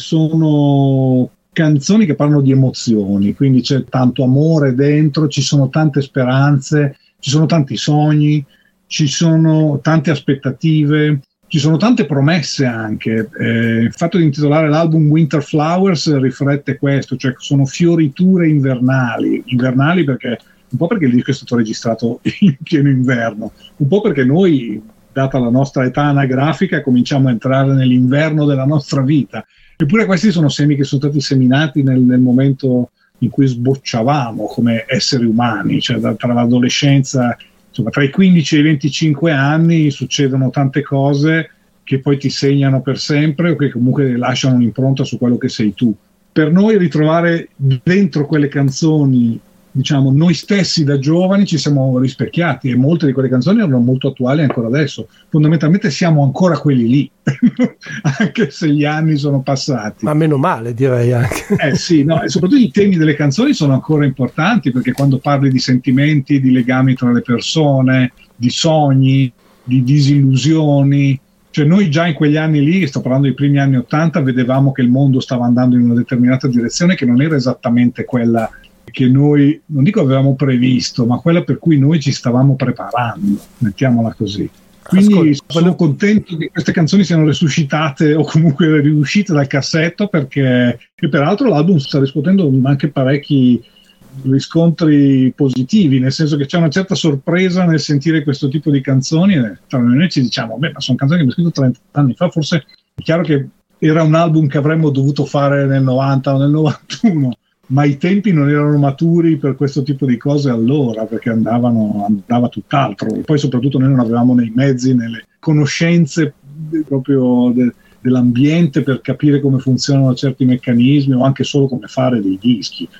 sono canzoni che parlano di emozioni, quindi c'è tanto amore dentro, ci sono tante speranze, ci sono tanti sogni, ci sono tante aspettative, ci sono tante promesse anche. Eh, il fatto di intitolare l'album Winter Flowers riflette questo, cioè sono fioriture invernali, invernali perché un po' perché il disco è stato registrato in pieno inverno, un po' perché noi, data la nostra età anagrafica, cominciamo a entrare nell'inverno della nostra vita. Eppure questi sono semi che sono stati seminati nel, nel momento in cui sbocciavamo come esseri umani, cioè da, tra l'adolescenza, insomma tra i quindici e i venticinque anni succedono tante cose che poi ti segnano per sempre o che comunque lasciano un'impronta su quello che sei tu. Per noi ritrovare dentro quelle canzoni, diciamo, noi stessi da giovani ci siamo rispecchiati, e molte di quelle canzoni erano molto attuali ancora adesso. Fondamentalmente siamo ancora quelli lì anche se gli anni sono passati, ma meno male, direi anche. Eh sì, no, e soprattutto i temi delle canzoni sono ancora importanti, perché quando parli di sentimenti, di legami tra le persone, di sogni, di disillusioni, cioè noi già in quegli anni lì, sto parlando dei primi anni ottanta, vedevamo che il mondo stava andando in una determinata direzione che non era esattamente quella che noi, non dico avevamo previsto, ma quella per cui noi ci stavamo preparando, mettiamola così. Quindi Ascolta, sono contento che queste canzoni siano resuscitate o comunque riuscite dal cassetto, perché e peraltro l'album sta riscuotendo anche parecchi riscontri positivi, nel senso che c'è una certa sorpresa nel sentire questo tipo di canzoni, e tra noi ci diciamo, beh, ma sono canzoni che abbiamo scritto trenta anni fa, forse è chiaro che era un album che avremmo dovuto fare nel novanta o nel novantuno, ma i tempi non erano maturi per questo tipo di cose allora, perché andavano, andava tutt'altro, e poi soprattutto noi non avevamo nei mezzi, nelle conoscenze proprio de, dell'ambiente per capire come funzionano certi meccanismi, o anche solo come fare dei dischi.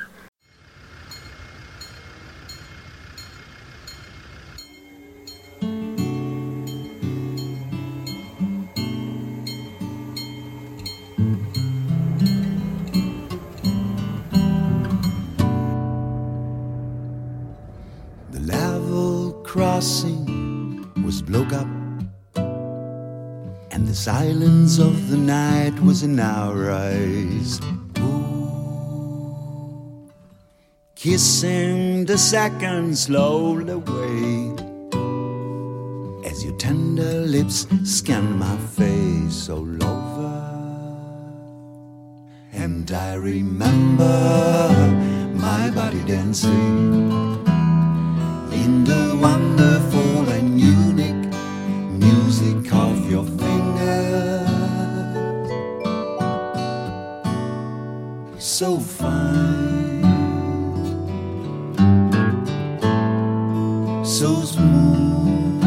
Crossing was broke up, and the silence of the night was in our eyes. Ooh. Kissing the seconds slowly away as your tender lips scanned my face all over. And I remember my body dancing in the wonderful and unique music of your fingers. So fine, so smooth,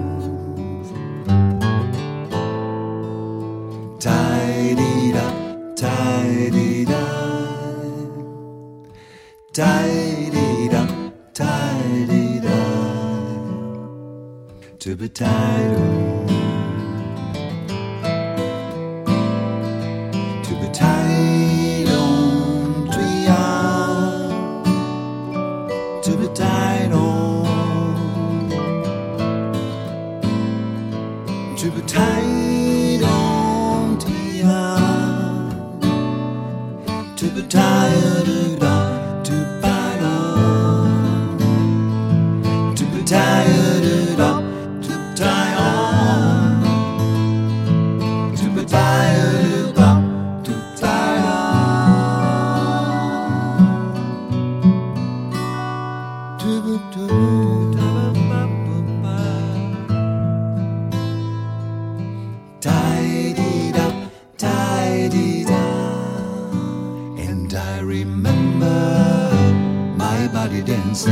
tidy-da, tidy-da, tidy-da, tidy-da, to be tied on, to be tied on to ya, to be tied on, to be tied on to ya, to be tied on, to bind on, to be tied on. confidence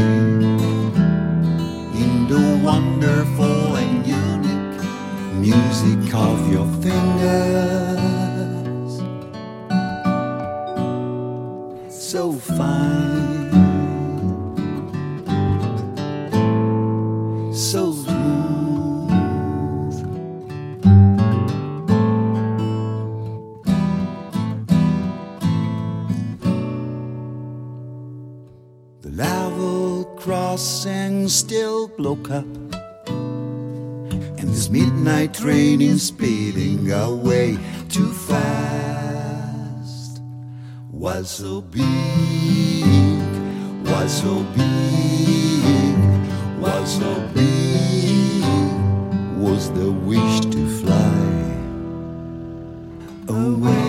in the wonderful and unique music of your fingers. So fine, so smooth. The level crossing still broke up, and this midnight train is speeding away too fast. Was so big, was so big, was so big, was the wish to fly away.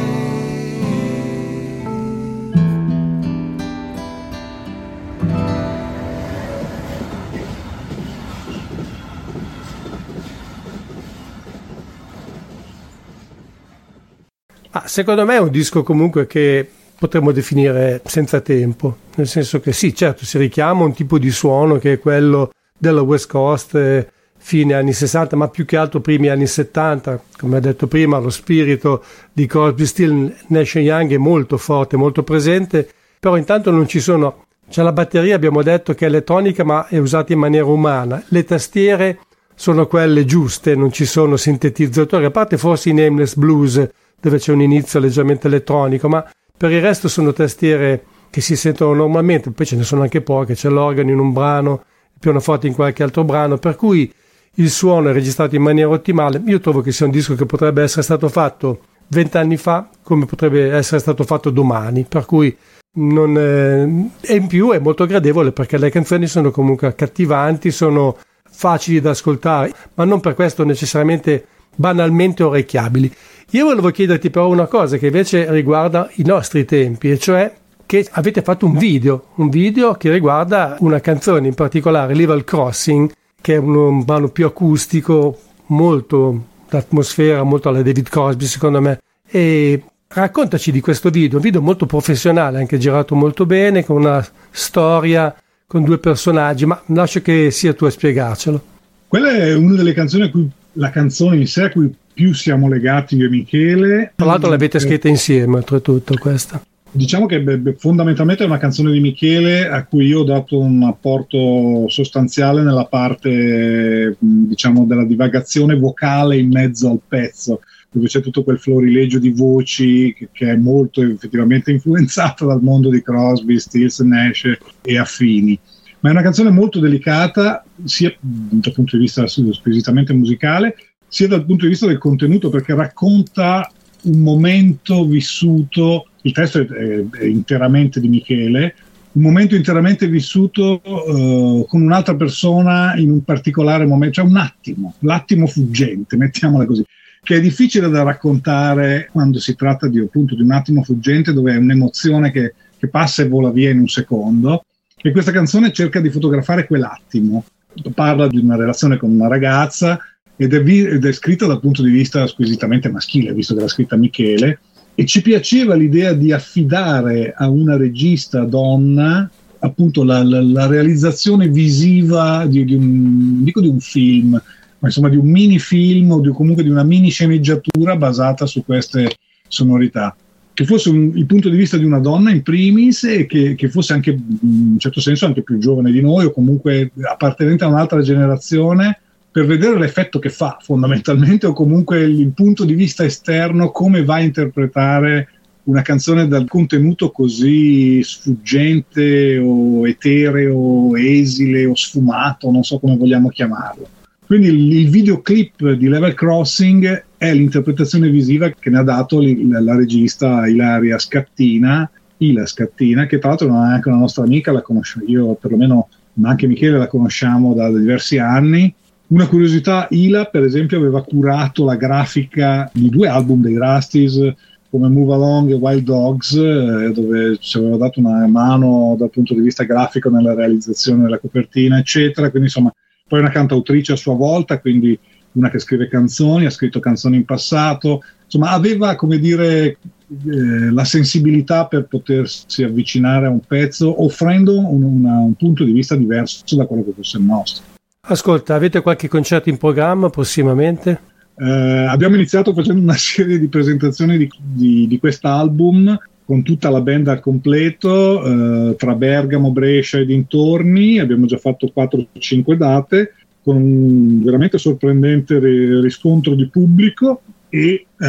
Ah, secondo me è un disco comunque che potremmo definire senza tempo, nel senso che sì, certo, si richiama un tipo di suono che è quello della West Coast eh, fine anni sessanta, ma più che altro primi anni settanta. Come ho detto prima, lo spirito di Crosby, Still, Nash and Young è molto forte, molto presente, però intanto non ci sono, c'è la batteria, abbiamo detto che è elettronica ma è usata in maniera umana, le tastiere sono quelle giuste, non ci sono sintetizzatori, a parte forse i Nameless Blues dove c'è un inizio leggermente elettronico, ma per il resto sono tastiere che si sentono normalmente, poi ce ne sono anche poche, c'è l'organo in un brano, il pianoforte in qualche altro brano, per cui il suono è registrato in maniera ottimale. Io trovo che sia un disco che potrebbe essere stato fatto vent'anni fa come potrebbe essere stato fatto domani, per cui non è, e in più è molto gradevole perché le canzoni sono comunque accattivanti, sono facili da ascoltare, ma non per questo necessariamente banalmente orecchiabili. Io volevo chiederti però una cosa che invece riguarda i nostri tempi, e cioè che avete fatto un video, un video che riguarda una canzone in particolare, Level Crossing, che è un, un brano più acustico, molto d'atmosfera, molto alla David Crosby secondo me. E raccontaci di questo video, un video molto professionale, anche girato molto bene, con una storia, con due personaggi, ma lascio che sia tu a spiegarcelo. Quella è una delle canzoni a cui, la canzone in sé a cui più siamo legati io e Michele. Tra l'altro l'avete scritta insieme, oltretutto questa. Diciamo che beh, fondamentalmente è una canzone di Michele a cui io ho dato un apporto sostanziale nella parte, diciamo, della divagazione vocale in mezzo al pezzo, dove c'è tutto quel florilegio di voci che, che è molto effettivamente influenzato dal mondo di Crosby, Stills, Nash e affini. Ma è una canzone molto delicata, sia dal punto di vista squisitamente musicale, sia dal punto di vista del contenuto, perché racconta un momento vissuto, il testo è, è, è interamente di Michele, un momento interamente vissuto uh, con un'altra persona in un particolare momento, cioè un attimo, l'attimo fuggente, mettiamola così, che è difficile da raccontare quando si tratta di, appunto, di un attimo fuggente dove è un'emozione che, che passa e vola via in un secondo, e questa canzone cerca di fotografare quell'attimo, parla di una relazione con una ragazza ed è, vi- ed è scritta dal punto di vista squisitamente maschile, visto che l'ha scritta Michele, e ci piaceva l'idea di affidare a una regista donna appunto la, la, la realizzazione visiva di, di un, dico di un film, ma insomma di un mini film o di, comunque di una mini sceneggiatura basata su queste sonorità, che fosse un, il punto di vista di una donna in primis e che, che fosse anche in un certo senso anche più giovane di noi o comunque appartenente a un'altra generazione, per vedere l'effetto che fa fondamentalmente, o comunque il, il punto di vista esterno, come va a interpretare una canzone dal contenuto così sfuggente o etereo o esile o sfumato, non so come vogliamo chiamarlo. Quindi il, il videoclip di Level Crossing è l'interpretazione visiva che ne ha dato li, la, la regista Ilaria Scattina, Ila Scattina, che tra l'altro non è anche una nostra amica, la conosco io perlomeno, ma anche Michele la conosciamo da diversi anni. Una curiosità, Ila per esempio aveva curato la grafica di due album dei Rusties come Move Along e Wild Dogs, eh, dove ci aveva dato una mano dal punto di vista grafico nella realizzazione della copertina, eccetera. Quindi insomma, poi è una cantautrice a sua volta, quindi una che scrive canzoni, ha scritto canzoni in passato, insomma aveva, come dire, eh, la sensibilità per potersi avvicinare a un pezzo offrendo un, una, un punto di vista diverso da quello che fosse il nostro. Ascolta, avete qualche concerto in programma prossimamente? Eh, abbiamo iniziato facendo una serie di presentazioni di, di, di quest'album con tutta la band al completo, eh, tra Bergamo, Brescia e dintorni. Abbiamo già fatto quattro o cinque date con un veramente sorprendente riscontro di pubblico e eh,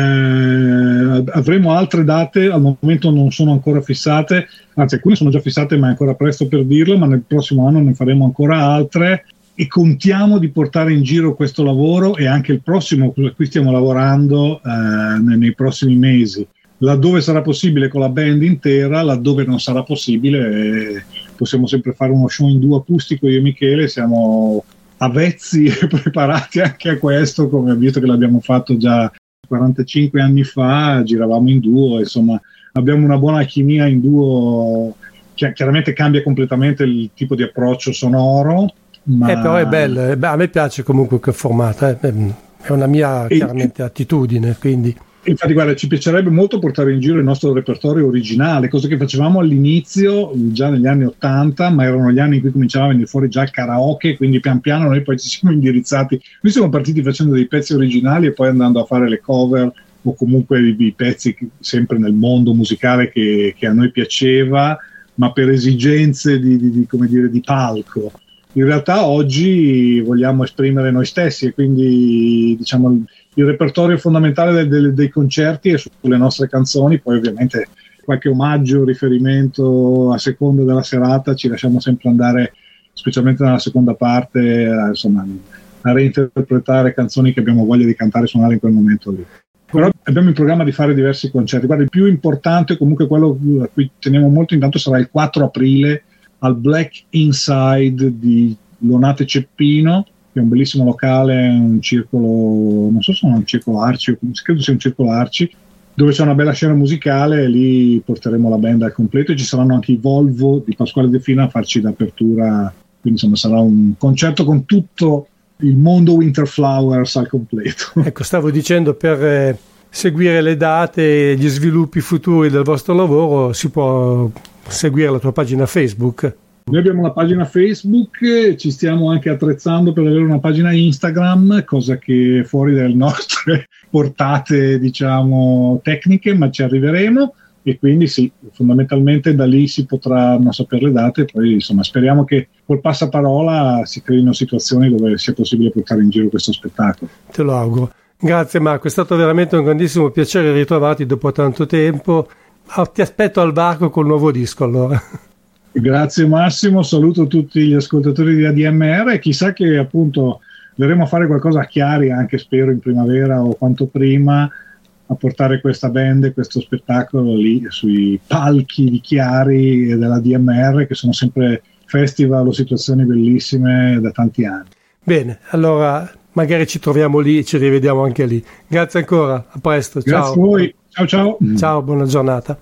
avremo altre date, al momento non sono ancora fissate, anzi alcune sono già fissate ma è ancora presto per dirlo, ma nel prossimo anno ne faremo ancora altre e contiamo di portare in giro questo lavoro e anche il prossimo su cui stiamo lavorando eh, nei, nei prossimi mesi, laddove sarà possibile con la band intera, laddove non sarà possibile eh, possiamo sempre fare uno show in duo acustico. Io e Michele siamo avvezzi e preparati anche a questo, come visto che l'abbiamo fatto già quarantacinque anni fa, giravamo in duo, insomma abbiamo una buona chimia in duo, che chiaramente cambia completamente il tipo di approccio sonoro, ma... Eh, però è bello, eh, beh, a me piace comunque quel formato, eh. È una mia e, chiaramente attitudine, quindi... Infatti guarda, ci piacerebbe molto portare in giro il nostro repertorio originale, cosa che facevamo all'inizio già negli anni ottanta, ma erano gli anni in cui cominciava a venire fuori già il karaoke, quindi pian piano noi poi ci siamo indirizzati, noi siamo partiti facendo dei pezzi originali e poi andando a fare le cover o comunque i, i pezzi sempre nel mondo musicale che, che a noi piaceva, ma per esigenze di, di, di, come dire, di palco. In realtà oggi vogliamo esprimere noi stessi e quindi diciamo il repertorio fondamentale del, del, dei concerti è sulle nostre canzoni, poi ovviamente qualche omaggio, riferimento a seconda della serata ci lasciamo sempre andare, specialmente nella seconda parte, a, insomma, a reinterpretare canzoni che abbiamo voglia di cantare e suonare in quel momento lì. Però abbiamo in programma di fare diversi concerti. Guarda, il più importante, comunque quello a cui teniamo molto, intanto sarà il quattro aprile al Black Inside di Lonate Ceppino, che è un bellissimo locale, un circolo, non so se è un circolo Arci, credo sia un circolo Arci, dove c'è una bella scena musicale e lì porteremo la band al completo e ci saranno anche i Volvo di Pasquale De Fina a farci d'apertura, quindi insomma sarà un concerto con tutto il mondo Winterflowers al completo. Ecco, stavo dicendo, per eh, seguire le date e gli sviluppi futuri del vostro lavoro si può seguire la tua pagina Facebook. Noi abbiamo una pagina Facebook, ci stiamo anche attrezzando per avere una pagina Instagram, cosa che è fuori dalle nostre portate, diciamo, tecniche, ma ci arriveremo e quindi sì, fondamentalmente da lì si potranno sapere le date e poi insomma speriamo che col passaparola si creino situazioni dove sia possibile portare in giro questo spettacolo. Te lo auguro. Grazie Marco, è stato veramente un grandissimo piacere ritrovarti dopo tanto tempo. Ti aspetto al varco col nuovo disco allora. Grazie Massimo, saluto tutti gli ascoltatori di A D M R e chissà che appunto verremo a fare qualcosa a Chiari, anche spero in primavera o quanto prima, a portare questa band e questo spettacolo lì sui palchi di Chiari e della A D M R, che sono sempre festival o situazioni bellissime da tanti anni. Bene, allora magari ci troviamo lì e ci rivediamo anche lì. Grazie ancora, a presto. Grazie ciao. a voi, ciao ciao. Ciao, buona giornata.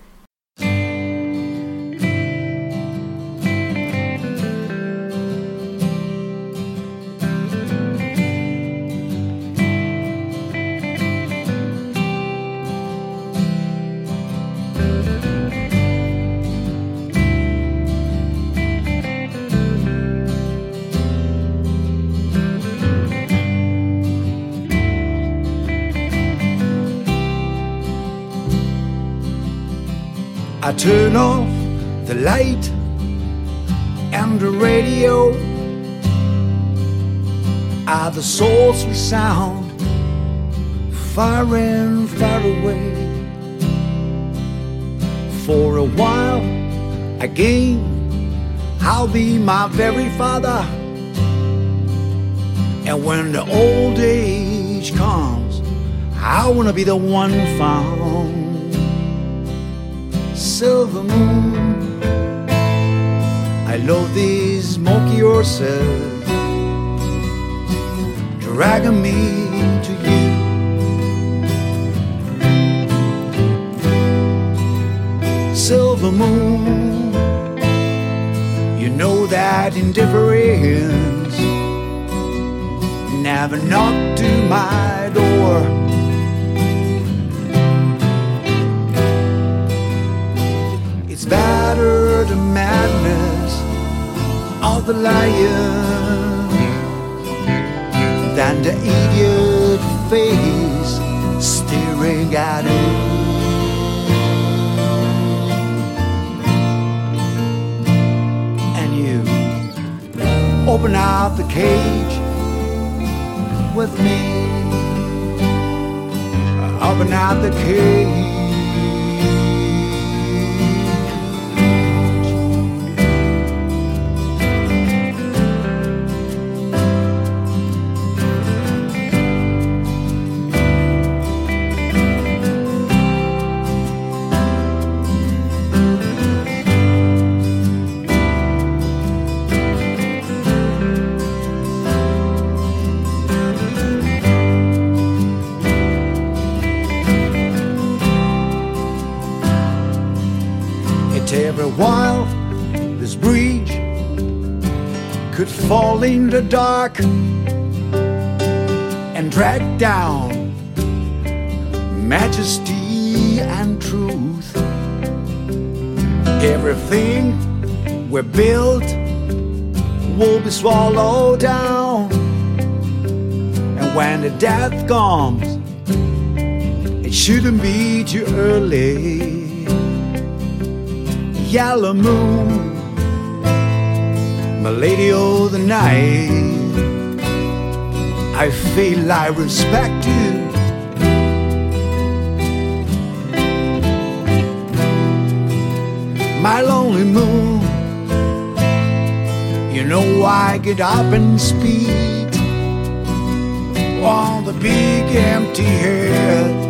I turn off the light and the radio. Ah, the sultry sound far and far away. For a while again I'll be my very father, and when the old age comes I wanna be the one found. Silver moon, I love these smoky horses dragging me to you. Silver moon, you know that indifference never knocked to my door. better the madness of the lion than the idiot face staring at him. And you open up the cage with me. Open up the cage. Every while this bridge could fall in the dark and drag down majesty and truth. Everything we built will be swallowed down, and when the death comes, it shouldn't be too early. Yellow moon, my lady of the night, I feel I respect you. My lonely moon, you know I get up and speed on the big empty head.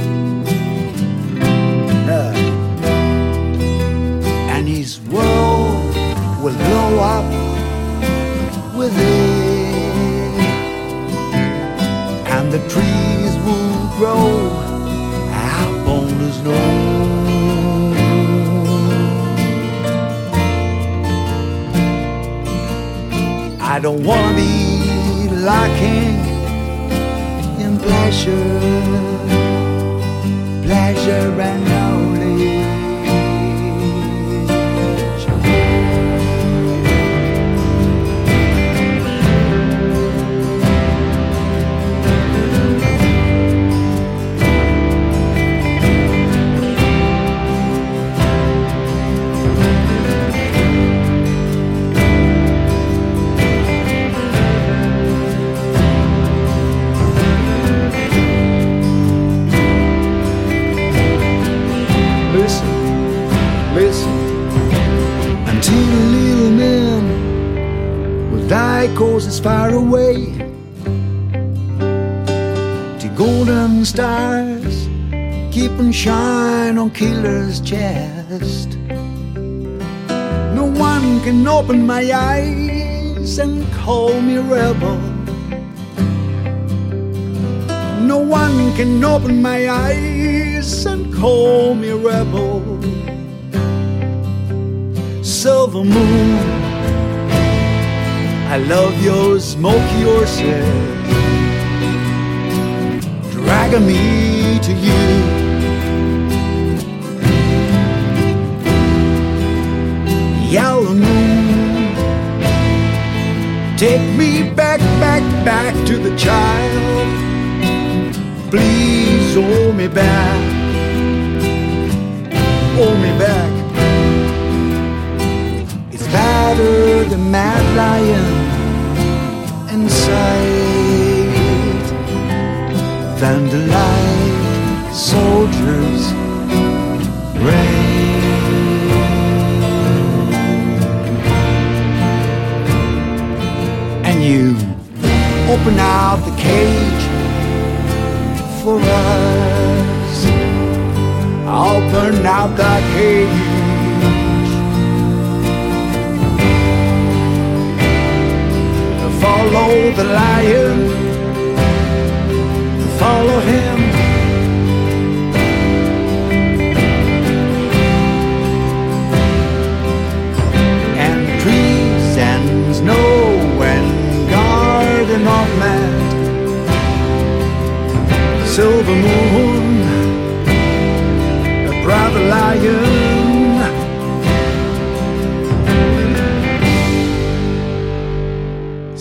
His world will blow up with it, and the trees will grow up on the snow. I don't wanna be lacking in pleasure, pleasure and knowledge. Cause it's far away. The golden stars keep on shine on killer's chest. No one can open my eyes and call me rebel. No one can open my eyes and call me rebel. Silver moon, I love your smoky horses, dragging me to you. Yellow moon, take me back, back, back to the child. Please hold me back, hold me back. It's better than mad lion inside than the light soldiers rain. And you open out the cage for us. Open out the cage. Follow the lion, follow him. And trees and snow and garden of land, silver moon, a brother lion,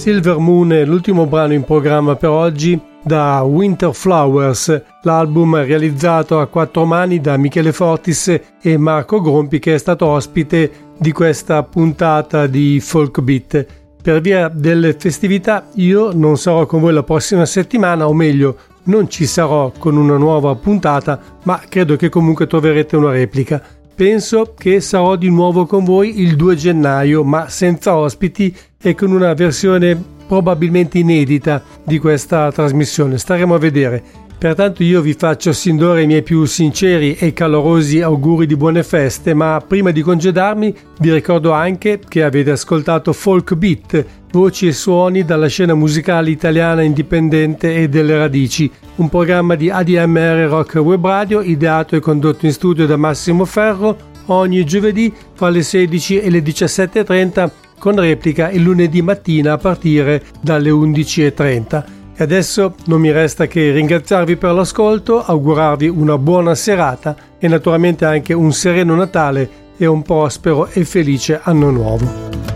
Silver Moon è l'ultimo brano in programma per oggi da Winter Flowers, l'album realizzato a quattro mani da Michele Fortis e Marco Grompi, che è stato ospite di questa puntata di Folk Beat. Per via delle festività io non sarò con voi la prossima settimana, o meglio non ci sarò con una nuova puntata, ma credo che comunque troverete una replica. Penso che sarò di nuovo con voi il due gennaio, ma senza ospiti e con una versione probabilmente inedita di questa trasmissione. Staremo a vedere. Pertanto io vi faccio sin d'ora i miei più sinceri e calorosi auguri di buone feste, ma prima di congedarmi vi ricordo anche che avete ascoltato Folk Beat, voci e suoni dalla scena musicale italiana indipendente e delle radici, un programma di A D M R Rock Web Radio ideato e condotto in studio da Massimo Ferro ogni giovedì fra le sedici e le diciassette e trenta, con replica il lunedì mattina a partire dalle undici e trenta. E adesso non mi resta che ringraziarvi per l'ascolto, augurarvi una buona serata e naturalmente anche un sereno Natale e un prospero e felice anno nuovo.